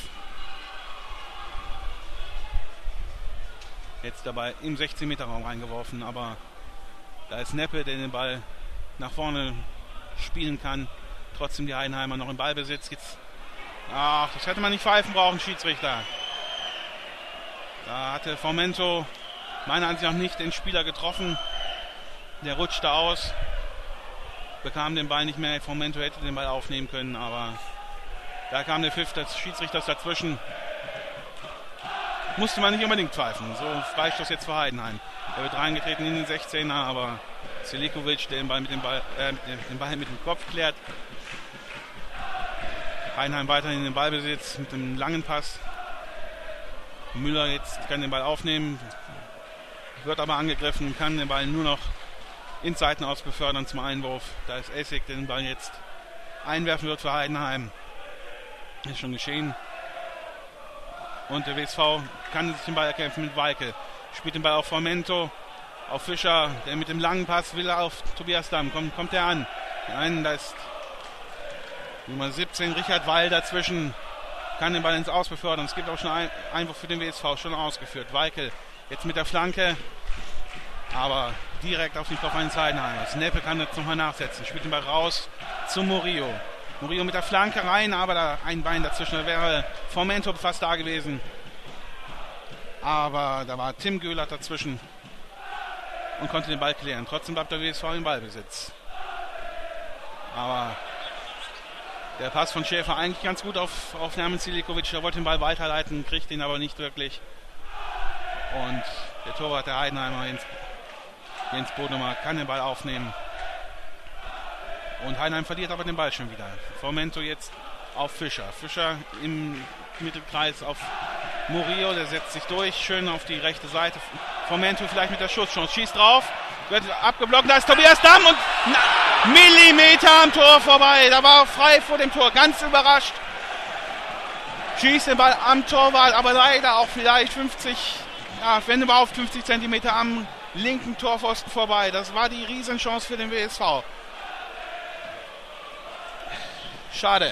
Jetzt dabei im sechzehn Meter Raum reingeworfen, aber da ist Neppe, der den Ball nach vorne spielen kann. Trotzdem die Heidenheimer noch im Ballbesitz. Jetzt, ach, das hätte man nicht pfeifen brauchen, Schiedsrichter. Da hatte Fomento meiner Ansicht nach nicht den Spieler getroffen. Der rutschte aus, bekam den Ball nicht mehr. Fomento hätte den Ball aufnehmen können, aber da kam der Pfiff des Schiedsrichters dazwischen. Musste man nicht unbedingt pfeifen. So Freistoß jetzt für Heidenheim. Er wird reingetreten in den sechzehner, aber Selikovic, der den Ball mit dem Ball, äh, den Ball mit dem Kopf klärt. Heidenheim weiterhin in den Ballbesitz mit dem langen Pass. Müller jetzt kann den Ball aufnehmen, wird aber angegriffen, kann den Ball nur noch in Seiten aus befördern zum Einwurf. Da ist Essig, der den Ball jetzt einwerfen wird für Heidenheim. Ist schon geschehen. Und der W S V kann sich den Ball erkämpfen mit Weike. Spielt den Ball auf Formento. Auf Fischer, der mit dem langen Pass will auf Tobias Damm. Kommt, kommt der an. Nein, da ist Nummer siebzehn, Richard Weil dazwischen. Kann den Ball ins Aus befördern. Es gibt auch schon einen Einwurf für den W S V, schon ausgeführt. Weikel jetzt mit der Flanke. Aber direkt auf den Kopf eines Heidenheimers. Neppe kann jetzt nochmal nachsetzen. Spielt den Ball raus zu Murillo. Murillo mit der Flanke rein, aber da ein Bein dazwischen. Da wäre Formento fast da gewesen. Aber da war Tim Göhlert dazwischen und konnte den Ball klären. Trotzdem bleibt der W S V im Ballbesitz. Aber der Pass von Schäfer eigentlich ganz gut auf, auf Nermin Silikovic. Der wollte den Ball weiterleiten, kriegt ihn aber nicht wirklich. Und der Torwart der Heidenheimer, Jens, Jens Bodemer, kann den Ball aufnehmen. Und Heidenheim verliert aber den Ball schon wieder. Formento jetzt auf Fischer. Fischer im Mittelkreis auf Murillo, der setzt sich durch, schön auf die rechte Seite. Formento vielleicht mit der Schusschance, schießt drauf, wird abgeblockt, da ist Tobias Damm und na, Millimeter am Tor vorbei, da war frei vor dem Tor, ganz überrascht. Schießt den Ball am Torwart, aber leider auch vielleicht fünfzig, ja, wenn überhaupt fünfzig Zentimeter am linken Torpfosten vorbei. Das war die Riesenchance für den W S V. Schade.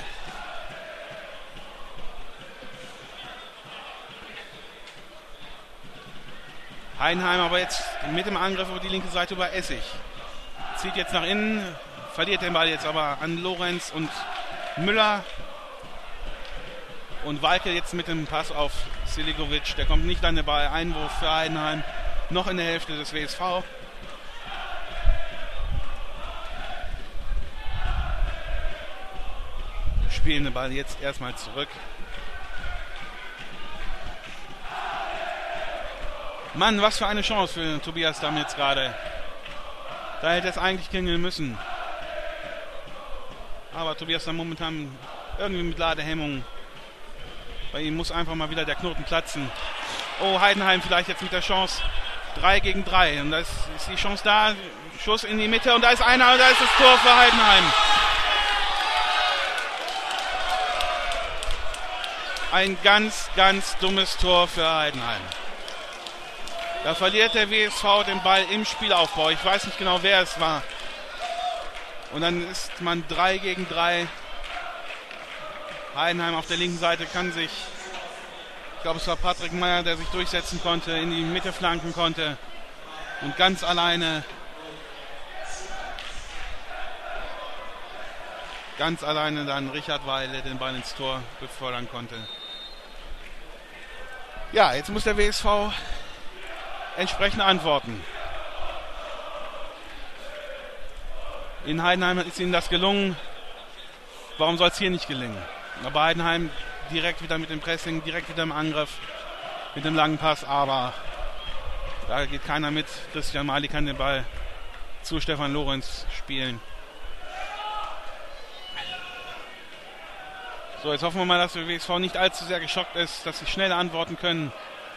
Heidenheim aber jetzt mit dem Angriff über die linke Seite über Essig. Zieht jetzt nach innen, verliert den Ball jetzt aber an Lorenz und Müller. Und Walke jetzt mit dem Pass auf Silikovic. Der kommt nicht an den Ball. Einwurf für Heidenheim. Noch in der Hälfte des W S V. Spielen den Ball jetzt erstmal zurück. Mann, was für eine Chance für Tobias Damm jetzt gerade. Da hätte es eigentlich klingeln müssen. Aber Tobias Damm momentan irgendwie mit Ladehemmung. Bei ihm muss einfach mal wieder der Knoten platzen. Oh, Heidenheim vielleicht jetzt mit der Chance. drei gegen drei. Und da ist, ist die Chance da. Schuss in die Mitte und da ist einer und da ist das Tor für Heidenheim. Ein ganz, ganz dummes Tor für Heidenheim. Da verliert der W S V den Ball im Spielaufbau. Ich weiß nicht genau, wer es war. Und dann ist man drei gegen drei. Heidenheim auf der linken Seite kann sich, ich glaube es war Patrick Meyer, der sich durchsetzen konnte, in die Mitte flanken konnte. Und ganz alleine, ganz alleine dann Richard Weil, der den Ball ins Tor befördern konnte. Ja, jetzt muss der W S V entsprechende antworten. In Heidenheim ist ihnen das gelungen. Warum soll es hier nicht gelingen? Aber Heidenheim direkt wieder mit dem Pressing, direkt wieder im Angriff, mit dem langen Pass, aber da geht keiner mit. Christian Mali kann den Ball zu Stefan Lorenz spielen. So, jetzt hoffen wir mal, dass der W S V nicht allzu sehr geschockt ist, dass sie schnell antworten können.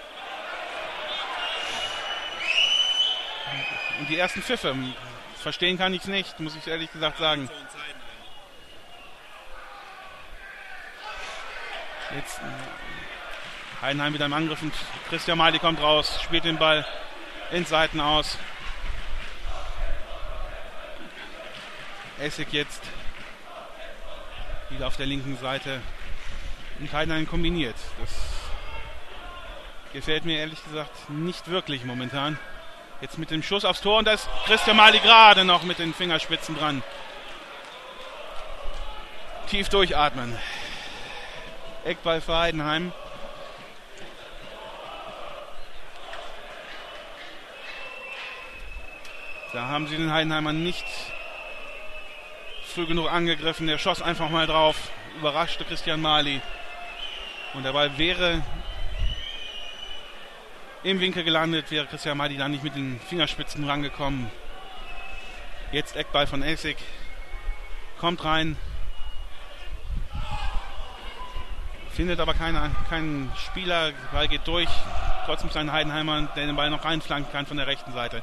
Und die ersten Pfiffe, verstehen kann ich es nicht, muss ich ehrlich gesagt sagen. Jetzt Heidenheim wieder im Angriff und Christian Mali kommt raus, spielt den Ball ins Seiten aus. Essig jetzt wieder auf der linken Seite und Heidenheim kombiniert. Das gefällt mir ehrlich gesagt nicht wirklich momentan. Jetzt mit dem Schuss aufs Tor und da ist Christian Mali gerade noch mit den Fingerspitzen dran. Tief durchatmen. Eckball für Heidenheim. Da haben sie den Heidenheimern nicht früh genug angegriffen. Der schoss einfach mal drauf. Überraschte Christian Mali. Und der Ball wäre im Winkel gelandet, wäre Christian Mali dann nicht mit den Fingerspitzen rangekommen. Jetzt Eckball von Essig. Kommt rein. Findet aber keine, keinen Spieler. Der Ball geht durch. Trotzdem sein Heidenheimer, der den Ball noch reinflanken kann von der rechten Seite.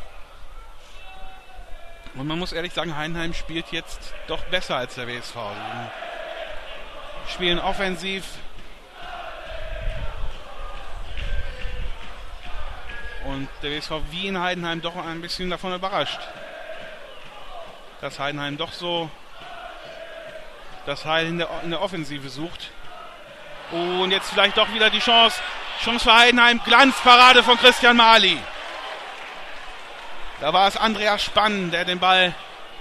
Und man muss ehrlich sagen, Heidenheim spielt jetzt doch besser als der W S V. Sie spielen offensiv. Und der W S V wie in Heidenheim doch ein bisschen davon überrascht, dass Heidenheim doch so das Heil in der, in der Offensive sucht. Und jetzt vielleicht doch wieder die Chance. Chance für Heidenheim. Glanzparade von Christian Mali. Da war es Andreas Spann, der den Ball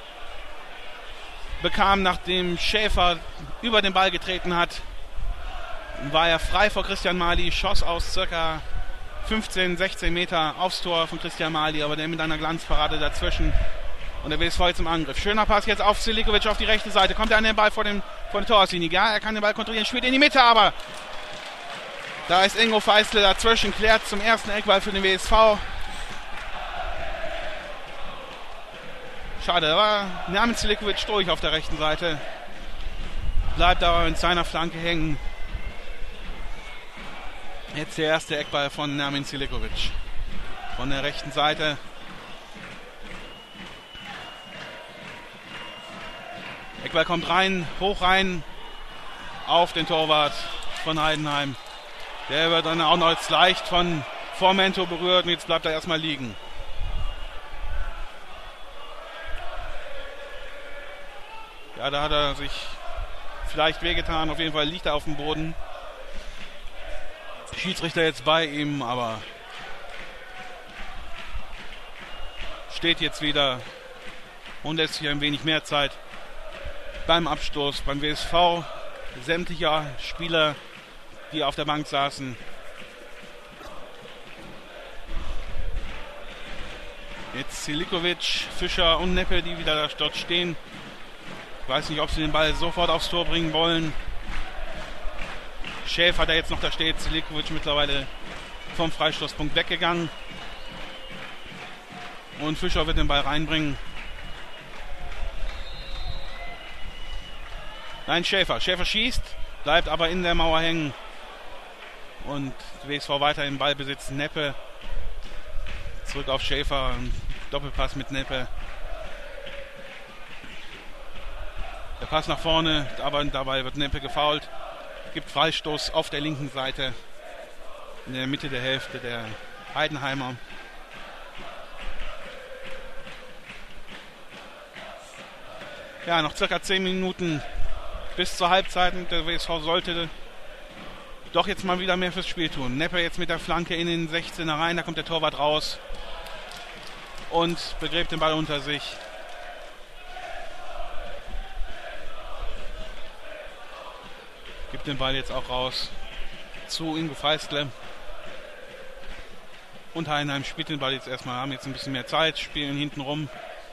bekam, nachdem Schäfer über den Ball getreten hat. War er frei vor Christian Mali, schoss aus circa fünfzehn, sechzehn Meter aufs Tor von Christian Mali, aber der mit einer Glanzparade dazwischen. Und der W S V jetzt im Angriff. Schöner Pass jetzt auf Silikovic auf die rechte Seite. Kommt er an den Ball vor, dem, vor der Torlinie. Ja, er kann den Ball kontrollieren, spielt in die Mitte, aber da ist Ingo Feistle dazwischen, klärt zum ersten Eckball für den W S V. Schade, da war Nermin Silikovic durch auf der rechten Seite. Bleibt aber in seiner Flanke hängen. Jetzt der erste Eckball von Nermin Silikovic. Von der rechten Seite. Eckball kommt rein, hoch rein auf den Torwart von Heidenheim. Der wird dann auch noch jetzt leicht von Formento berührt und jetzt bleibt er erstmal liegen. Ja, da hat er sich vielleicht wehgetan. Auf jeden Fall liegt er auf dem Boden. Schiedsrichter jetzt bei ihm, aber steht jetzt wieder und lässt sich ein wenig mehr Zeit beim Abstoß beim W S V. Sämtlicher Spieler, die auf der Bank saßen, jetzt Silikovic, Fischer und Neppe, die wieder dort stehen. Ich weiß nicht, ob sie den Ball sofort aufs Tor bringen wollen. Schäfer, der jetzt noch da steht, Silikovic mittlerweile vom Freistoßpunkt weggegangen. Und Fischer wird den Ball reinbringen. Nein, Schäfer. Schäfer schießt, bleibt aber in der Mauer hängen. Und W S V weiter im Ballbesitz. Neppe zurück auf Schäfer. Doppelpass mit Neppe. Der Pass nach vorne, aber dabei wird Neppe gefoult. Gibt Freistoß auf der linken Seite. In der Mitte der Hälfte der Heidenheimer. Ja, noch circa zehn Minuten bis zur Halbzeit. Der W S V sollte doch jetzt mal wieder mehr fürs Spiel tun. Neppe jetzt mit der Flanke in den sechzehner rein. Da kommt der Torwart raus und begräbt den Ball unter sich. Gibt den Ball jetzt auch raus zu Ingo Feistle. Und Heidenheim spielt den Ball jetzt erstmal, haben jetzt ein bisschen mehr Zeit, spielen hinten rum.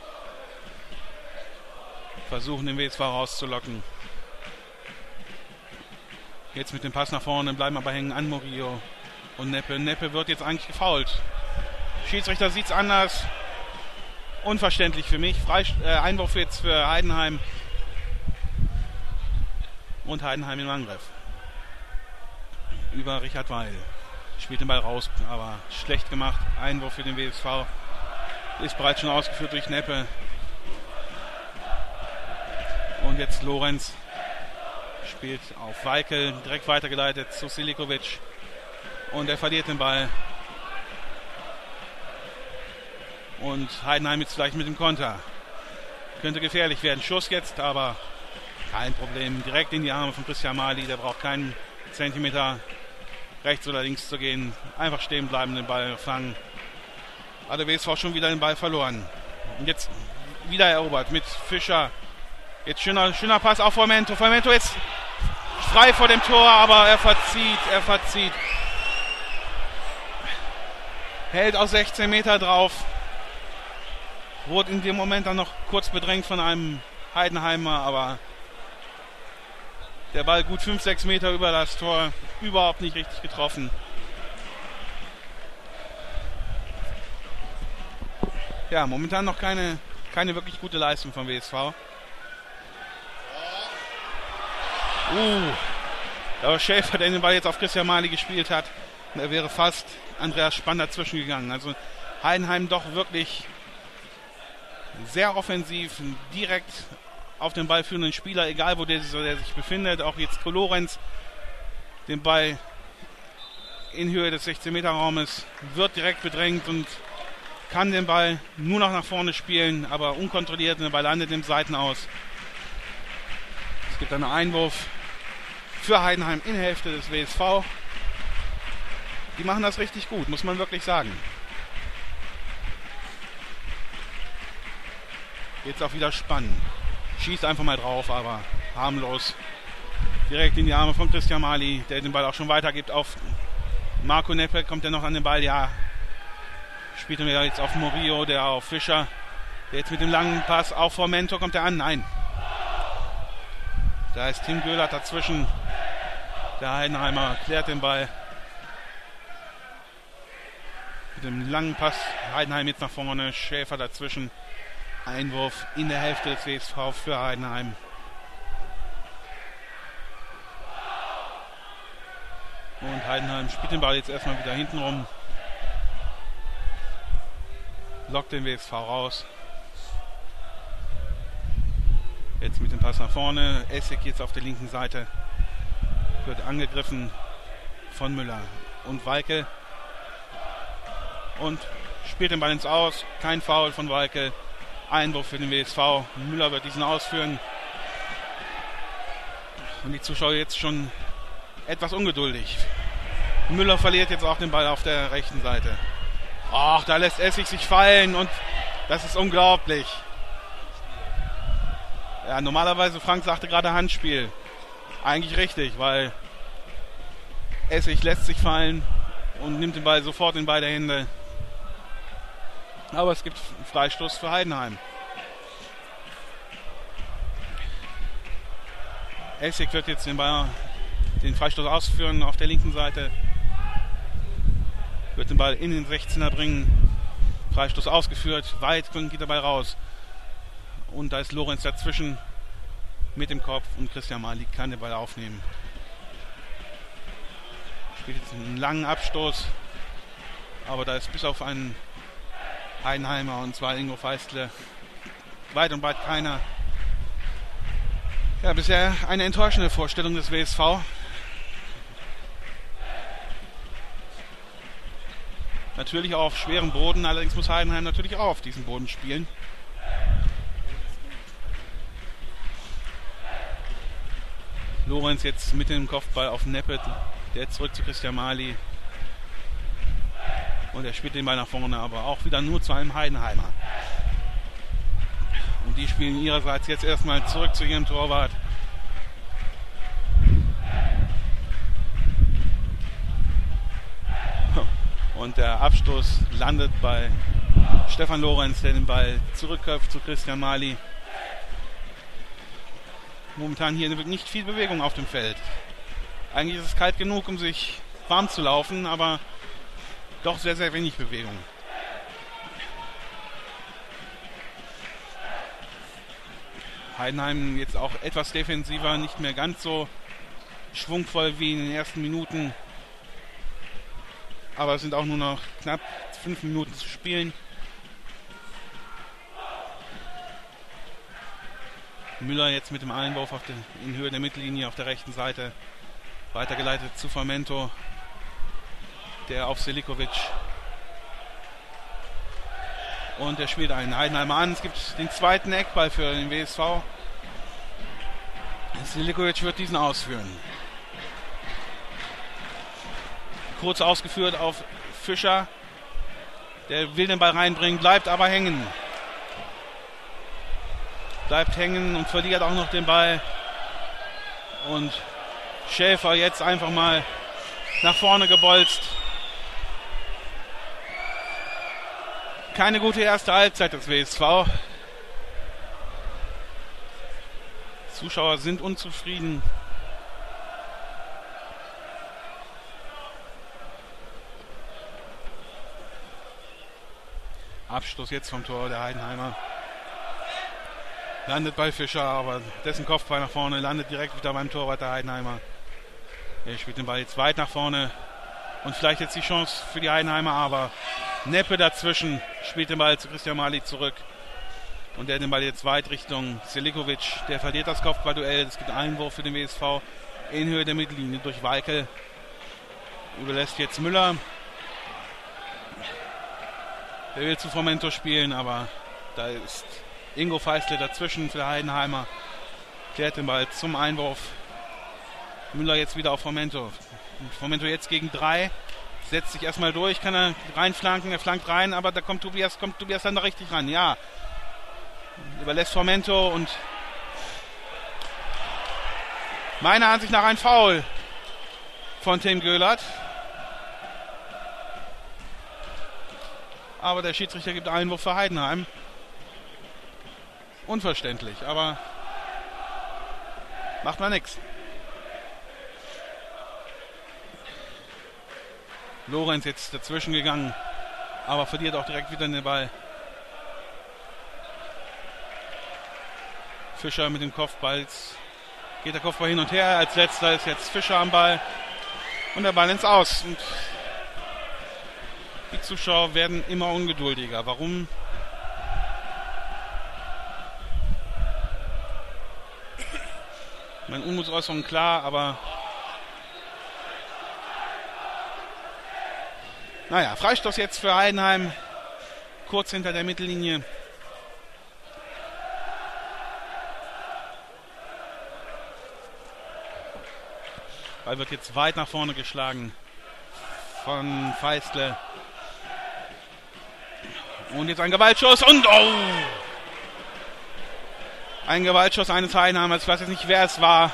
Versuchen den W S V rauszulocken. Jetzt mit dem Pass nach vorne, bleiben aber hängen an Murillo und Neppe. Neppe wird jetzt eigentlich gefoult. Schiedsrichter sieht es anders. Unverständlich für mich. Freist- äh, Einwurf jetzt für Heidenheim. Und Heidenheim im Angriff. Über Richard Weil. Spielt den Ball raus, aber schlecht gemacht. Einwurf für den W S V. Ist bereits schon ausgeführt durch Neppe. Und jetzt Lorenz spielt auf Weikel. Direkt weitergeleitet zu Silikovic. Und er verliert den Ball. Und Heidenheim jetzt vielleicht mit dem Konter. Könnte gefährlich werden. Schuss jetzt, aber kein Problem. Direkt in die Arme von Christian Mali. Der braucht keinen Zentimeter rechts oder links zu gehen. Einfach stehen bleiben, den Ball fangen. Hat der W S V schon wieder den Ball verloren. Und jetzt wieder erobert mit Fischer. Jetzt schöner, schöner Pass auf Formento. Formento jetzt frei vor dem Tor, aber er verzieht, er verzieht. Hält aus sechzehn Meter drauf. Wurde in dem Moment dann noch kurz bedrängt von einem Heidenheimer, aber der Ball gut fünf, sechs Meter über das Tor. Überhaupt nicht richtig getroffen. Ja, momentan noch keine, keine wirklich gute Leistung vom W S V. Uh, da war Schäfer, der den Ball jetzt auf Christian Mali gespielt hat. Da wäre fast Andreas Spann dazwischen gegangen. Also Heidenheim doch wirklich sehr offensiv, direkt auf den Ball führenden Spieler, egal wo der, der sich befindet. Auch jetzt Lorenz den Ball in Höhe des sechzehn Meter Raumes, wird direkt bedrängt und kann den Ball nur noch nach vorne spielen, aber unkontrolliert, und der Ball landet im Seitenaus. Es gibt einen Einwurf für Heidenheim in der Hälfte des W S V. Die machen das richtig gut, muss man wirklich sagen. Jetzt auch wieder spannend. Schießt einfach mal drauf, aber harmlos. Direkt in die Arme von Christian Mali, der den Ball auch schon weitergibt auf Marco Neppe. Kommt er noch an den Ball? Ja. Spielt er jetzt auf Murillo, der auf Fischer. Der jetzt mit dem langen Pass auch vor Mentor kommt er an. Nein. Da ist Tim Göhlert dazwischen. Der Heidenheimer klärt den Ball. Mit dem langen Pass Heidenheim jetzt nach vorne. Schäfer dazwischen. Einwurf in der Hälfte des W S V für Heidenheim. Und Heidenheim spielt den Ball jetzt erstmal wieder hinten rum. Lockt den W S V raus. Jetzt mit dem Pass nach vorne. Essig jetzt auf der linken Seite. Wird angegriffen von Müller und Walke. Und spielt den Ball ins Aus. Kein Foul von Walke. Einwurf für den W S V. Müller wird diesen ausführen. Und die Zuschauer jetzt schon etwas ungeduldig. Müller verliert jetzt auch den Ball auf der rechten Seite. Ach, da lässt Essig sich fallen und das ist unglaublich. Ja, normalerweise, Frank sagte gerade Handspiel. Eigentlich richtig, weil Essig lässt sich fallen und nimmt den Ball sofort in beide Hände. Aber es gibt Freistoß für Heidenheim. Essig wird jetzt den Ball, den Freistoß ausführen auf der linken Seite. Wird den Ball in den sechzehner bringen. Freistoß ausgeführt. Weit geht der Ball raus. Und da ist Lorenz dazwischen mit dem Kopf und Christian Mali kann den Ball aufnehmen. Spielt jetzt einen langen Abstoß. Aber da ist bis auf einen Heidenheimer und zwar Ingo Feistle weit und weit keiner. Ja, bisher eine enttäuschende Vorstellung des W S V. Natürlich auch auf schwerem Boden, allerdings muss Heidenheim natürlich auch auf diesem Boden spielen. Lorenz jetzt mit dem Kopfball auf Neppet, der zurück zu Christian Mali. Und er spielt den Ball nach vorne, aber auch wieder nur zu einem Heidenheimer. Und die spielen ihrerseits jetzt erstmal zurück zu ihrem Torwart. Und der Abstoß landet bei Stefan Lorenz, der den Ball zurückköpft zu Christian Mali. Momentan hier nicht viel Bewegung auf dem Feld. Eigentlich ist es kalt genug, um sich warm zu laufen, aber doch sehr, sehr wenig Bewegung. Heidenheim jetzt auch etwas defensiver, nicht mehr ganz so schwungvoll wie in den ersten Minuten. Aber es sind auch nur noch knapp fünf Minuten zu spielen. Müller jetzt mit dem Einwurf auf der, in Höhe der Mittellinie auf der rechten Seite. Weitergeleitet zu Fomento. Der auf Selikovic. Und er spielt einen Heidenheimer an. Es gibt den zweiten Eckball für den W S V. Selikovic wird diesen ausführen. Kurz ausgeführt auf Fischer. Der will den Ball reinbringen, bleibt aber hängen. Bleibt hängen und verliert auch noch den Ball. Und Schäfer jetzt einfach mal nach vorne gebolzt. Keine gute erste Halbzeit des W S V. Zuschauer sind unzufrieden. Abstoß jetzt vom Tor der Heidenheimer. Landet bei Fischer, aber dessen Kopfball nach vorne landet direkt wieder beim Torwart der Heidenheimer. Er spielt den Ball jetzt weit nach vorne. Und vielleicht jetzt die Chance für die Heidenheimer, aber Neppe dazwischen spielt den Ball zu Christian Mali zurück. Und der den Ball jetzt weit Richtung Selikovic. Der verliert das Kopfballduell. Es gibt einen Einwurf für den W S V in Höhe der Mittellinie durch Walke. Überlässt jetzt Müller. Der will zu Fomento spielen, aber da ist Ingo Feistle dazwischen für die Heidenheimer. Klärt den Ball zum Einwurf. Müller jetzt wieder auf Fomento. Fomento jetzt gegen drei. Setzt sich erstmal durch, kann er reinflanken, er flankt rein, aber da kommt Tobias, kommt Tobias dann da richtig ran. Ja. Überlässt Fomento und meiner Ansicht nach ein Foul von Tim Göhlert. Aber der Schiedsrichter gibt Einwurf für Heidenheim. Unverständlich, aber macht man nichts. Lorenz jetzt dazwischen gegangen, aber verliert auch direkt wieder den Ball. Fischer mit dem Kopfball. Jetzt geht der Kopfball hin und her. Als letzter ist jetzt Fischer am Ball. Und der Ball ins Aus. Und die Zuschauer werden immer ungeduldiger. Warum? Meine Unmutsäußerung klar, aber naja, Freistoß jetzt für Heidenheim. Kurz hinter der Mittellinie. Ball wird jetzt weit nach vorne geschlagen von Feistle. Und jetzt ein Gewaltschuss und oh! Ein Gewaltschuss eines Heidenheimers. Ich weiß jetzt nicht, wer es war.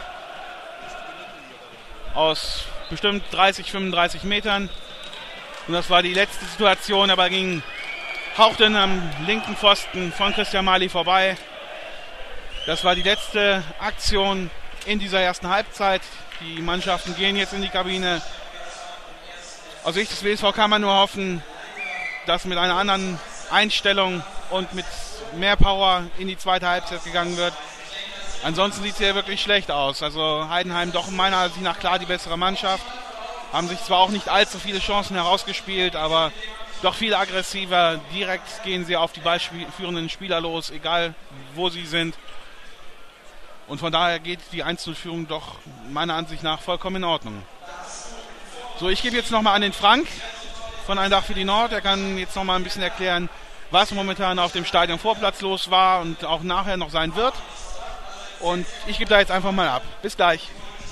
Aus bestimmt dreißig, fünfunddreißig Metern. Und das war die letzte Situation. Der Ball ging hauchte am linken Pfosten von Christian Mali vorbei. Das war die letzte Aktion in dieser ersten Halbzeit. Die Mannschaften gehen jetzt in die Kabine. Aus Sicht des W S V kann man nur hoffen, dass mit einer anderen Einstellung und mit mehr Power in die zweite Halbzeit gegangen wird. Ansonsten sieht es hier wirklich schlecht aus. Also Heidenheim doch meiner Ansicht nach klar die bessere Mannschaft. Haben sich zwar auch nicht allzu viele Chancen herausgespielt, aber doch viel aggressiver. Direkt gehen sie auf die ballführenden Spieler los, egal wo sie sind. Und von daher geht die eins null Führung doch meiner Ansicht nach vollkommen in Ordnung. So, ich gebe jetzt nochmal an den Frank von Eintracht für die Nord. Er kann jetzt nochmal ein bisschen erklären, was momentan auf dem Stadionvorplatz los war und auch nachher noch sein wird. Und ich gebe da jetzt einfach mal ab. Bis gleich.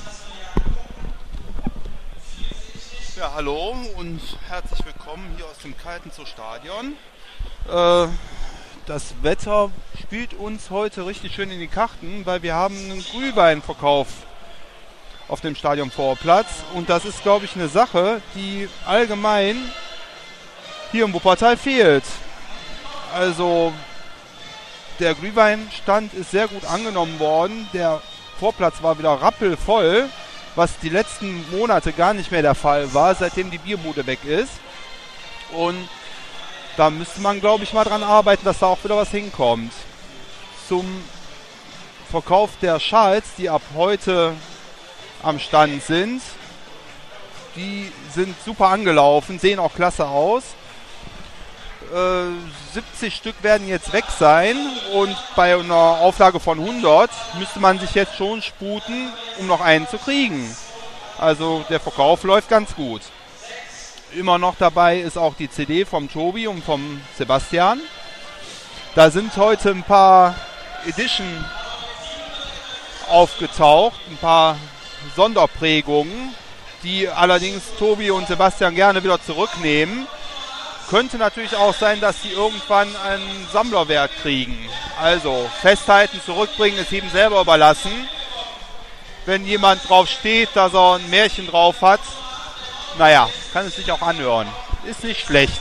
Ja, hallo und herzlich willkommen hier aus dem Kaltenzer Stadion. Äh, das Wetter spielt uns heute richtig schön in die Karten, weil wir haben einen Glühweinverkauf auf dem Stadionvorplatz. Und das ist, glaube ich, eine Sache, die allgemein hier im Wuppertal fehlt. Also der Glühweinstand ist sehr gut angenommen worden. Der Vorplatz war wieder rappelvoll, was die letzten Monate gar nicht mehr der Fall war, seitdem die Bierbude weg ist. Und da müsste man, glaube ich, mal dran arbeiten, dass da auch wieder was hinkommt. Zum Verkauf der Schals, die ab heute am Stand sind. Die sind super angelaufen, sehen auch klasse aus. Äh, siebzig Stück werden jetzt weg sein und bei einer Auflage von hundert müsste man sich jetzt schon sputen, um noch einen zu kriegen. Also der Verkauf läuft ganz gut. Immer noch dabei ist auch die C D vom Tobi und vom Sebastian. Da sind heute ein paar Edition aufgetaucht, ein paar Sonderprägungen, die allerdings Tobi und Sebastian gerne wieder zurücknehmen. Könnte natürlich auch sein, dass sie irgendwann einen Sammlerwert kriegen. Also festhalten, zurückbringen, ist jedem selber überlassen. Wenn jemand drauf steht, dass er ein Märchen drauf hat, naja, kann es sich auch anhören. Ist nicht schlecht.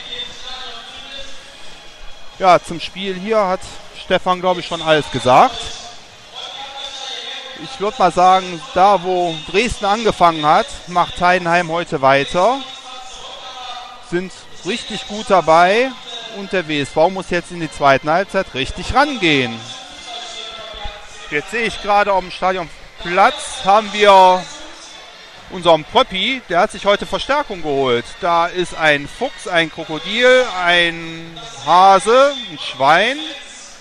Ja, zum Spiel hier hat Stefan, glaube ich, schon alles gesagt. Ich würde mal sagen, da wo Dresden angefangen hat, macht Heidenheim heute weiter. Sind richtig gut dabei und der W S V muss jetzt in die zweite Halbzeit richtig rangehen. Jetzt sehe ich gerade auf dem Stadionplatz haben wir unseren Pöppi, der hat sich heute Verstärkung geholt. Da ist ein Fuchs, ein Krokodil, ein Hase, ein Schwein,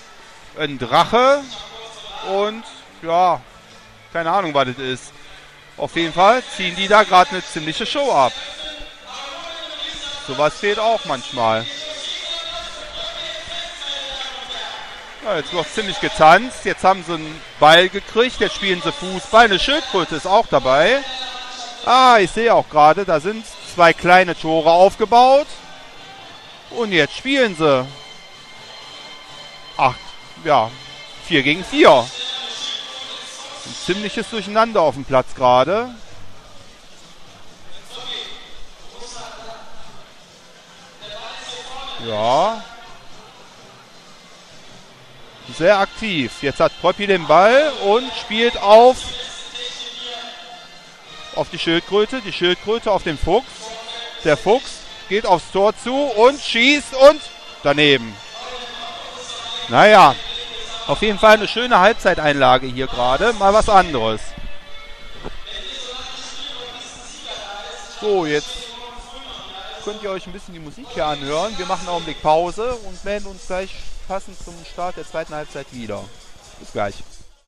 ein Drache und ja, keine Ahnung, was das ist. Auf jeden Fall ziehen die da gerade eine ziemliche Show ab. Sowas fehlt auch manchmal. Ja, jetzt wird ziemlich getanzt. Jetzt haben sie einen Ball gekriegt. Jetzt spielen sie Fußball. Eine Schildkröte ist auch dabei. Ah, ich sehe auch gerade, da sind zwei kleine Tore aufgebaut. Und jetzt spielen sie. Ach, ja, vier gegen vier. Ein ziemliches Durcheinander auf dem Platz gerade. Ja. Sehr aktiv. Jetzt hat Proppi den Ball und spielt auf, auf die Schildkröte. Die Schildkröte auf den Fuchs. Der Fuchs geht aufs Tor zu und schießt und daneben. Naja, auf jeden Fall eine schöne Halbzeiteinlage hier gerade. Mal was anderes. So, jetzt könnt ihr euch ein bisschen die Musik hier anhören. Wir machen einen Augenblick Pause und melden uns gleich passend zum Start der zweiten Halbzeit wieder. Bis gleich.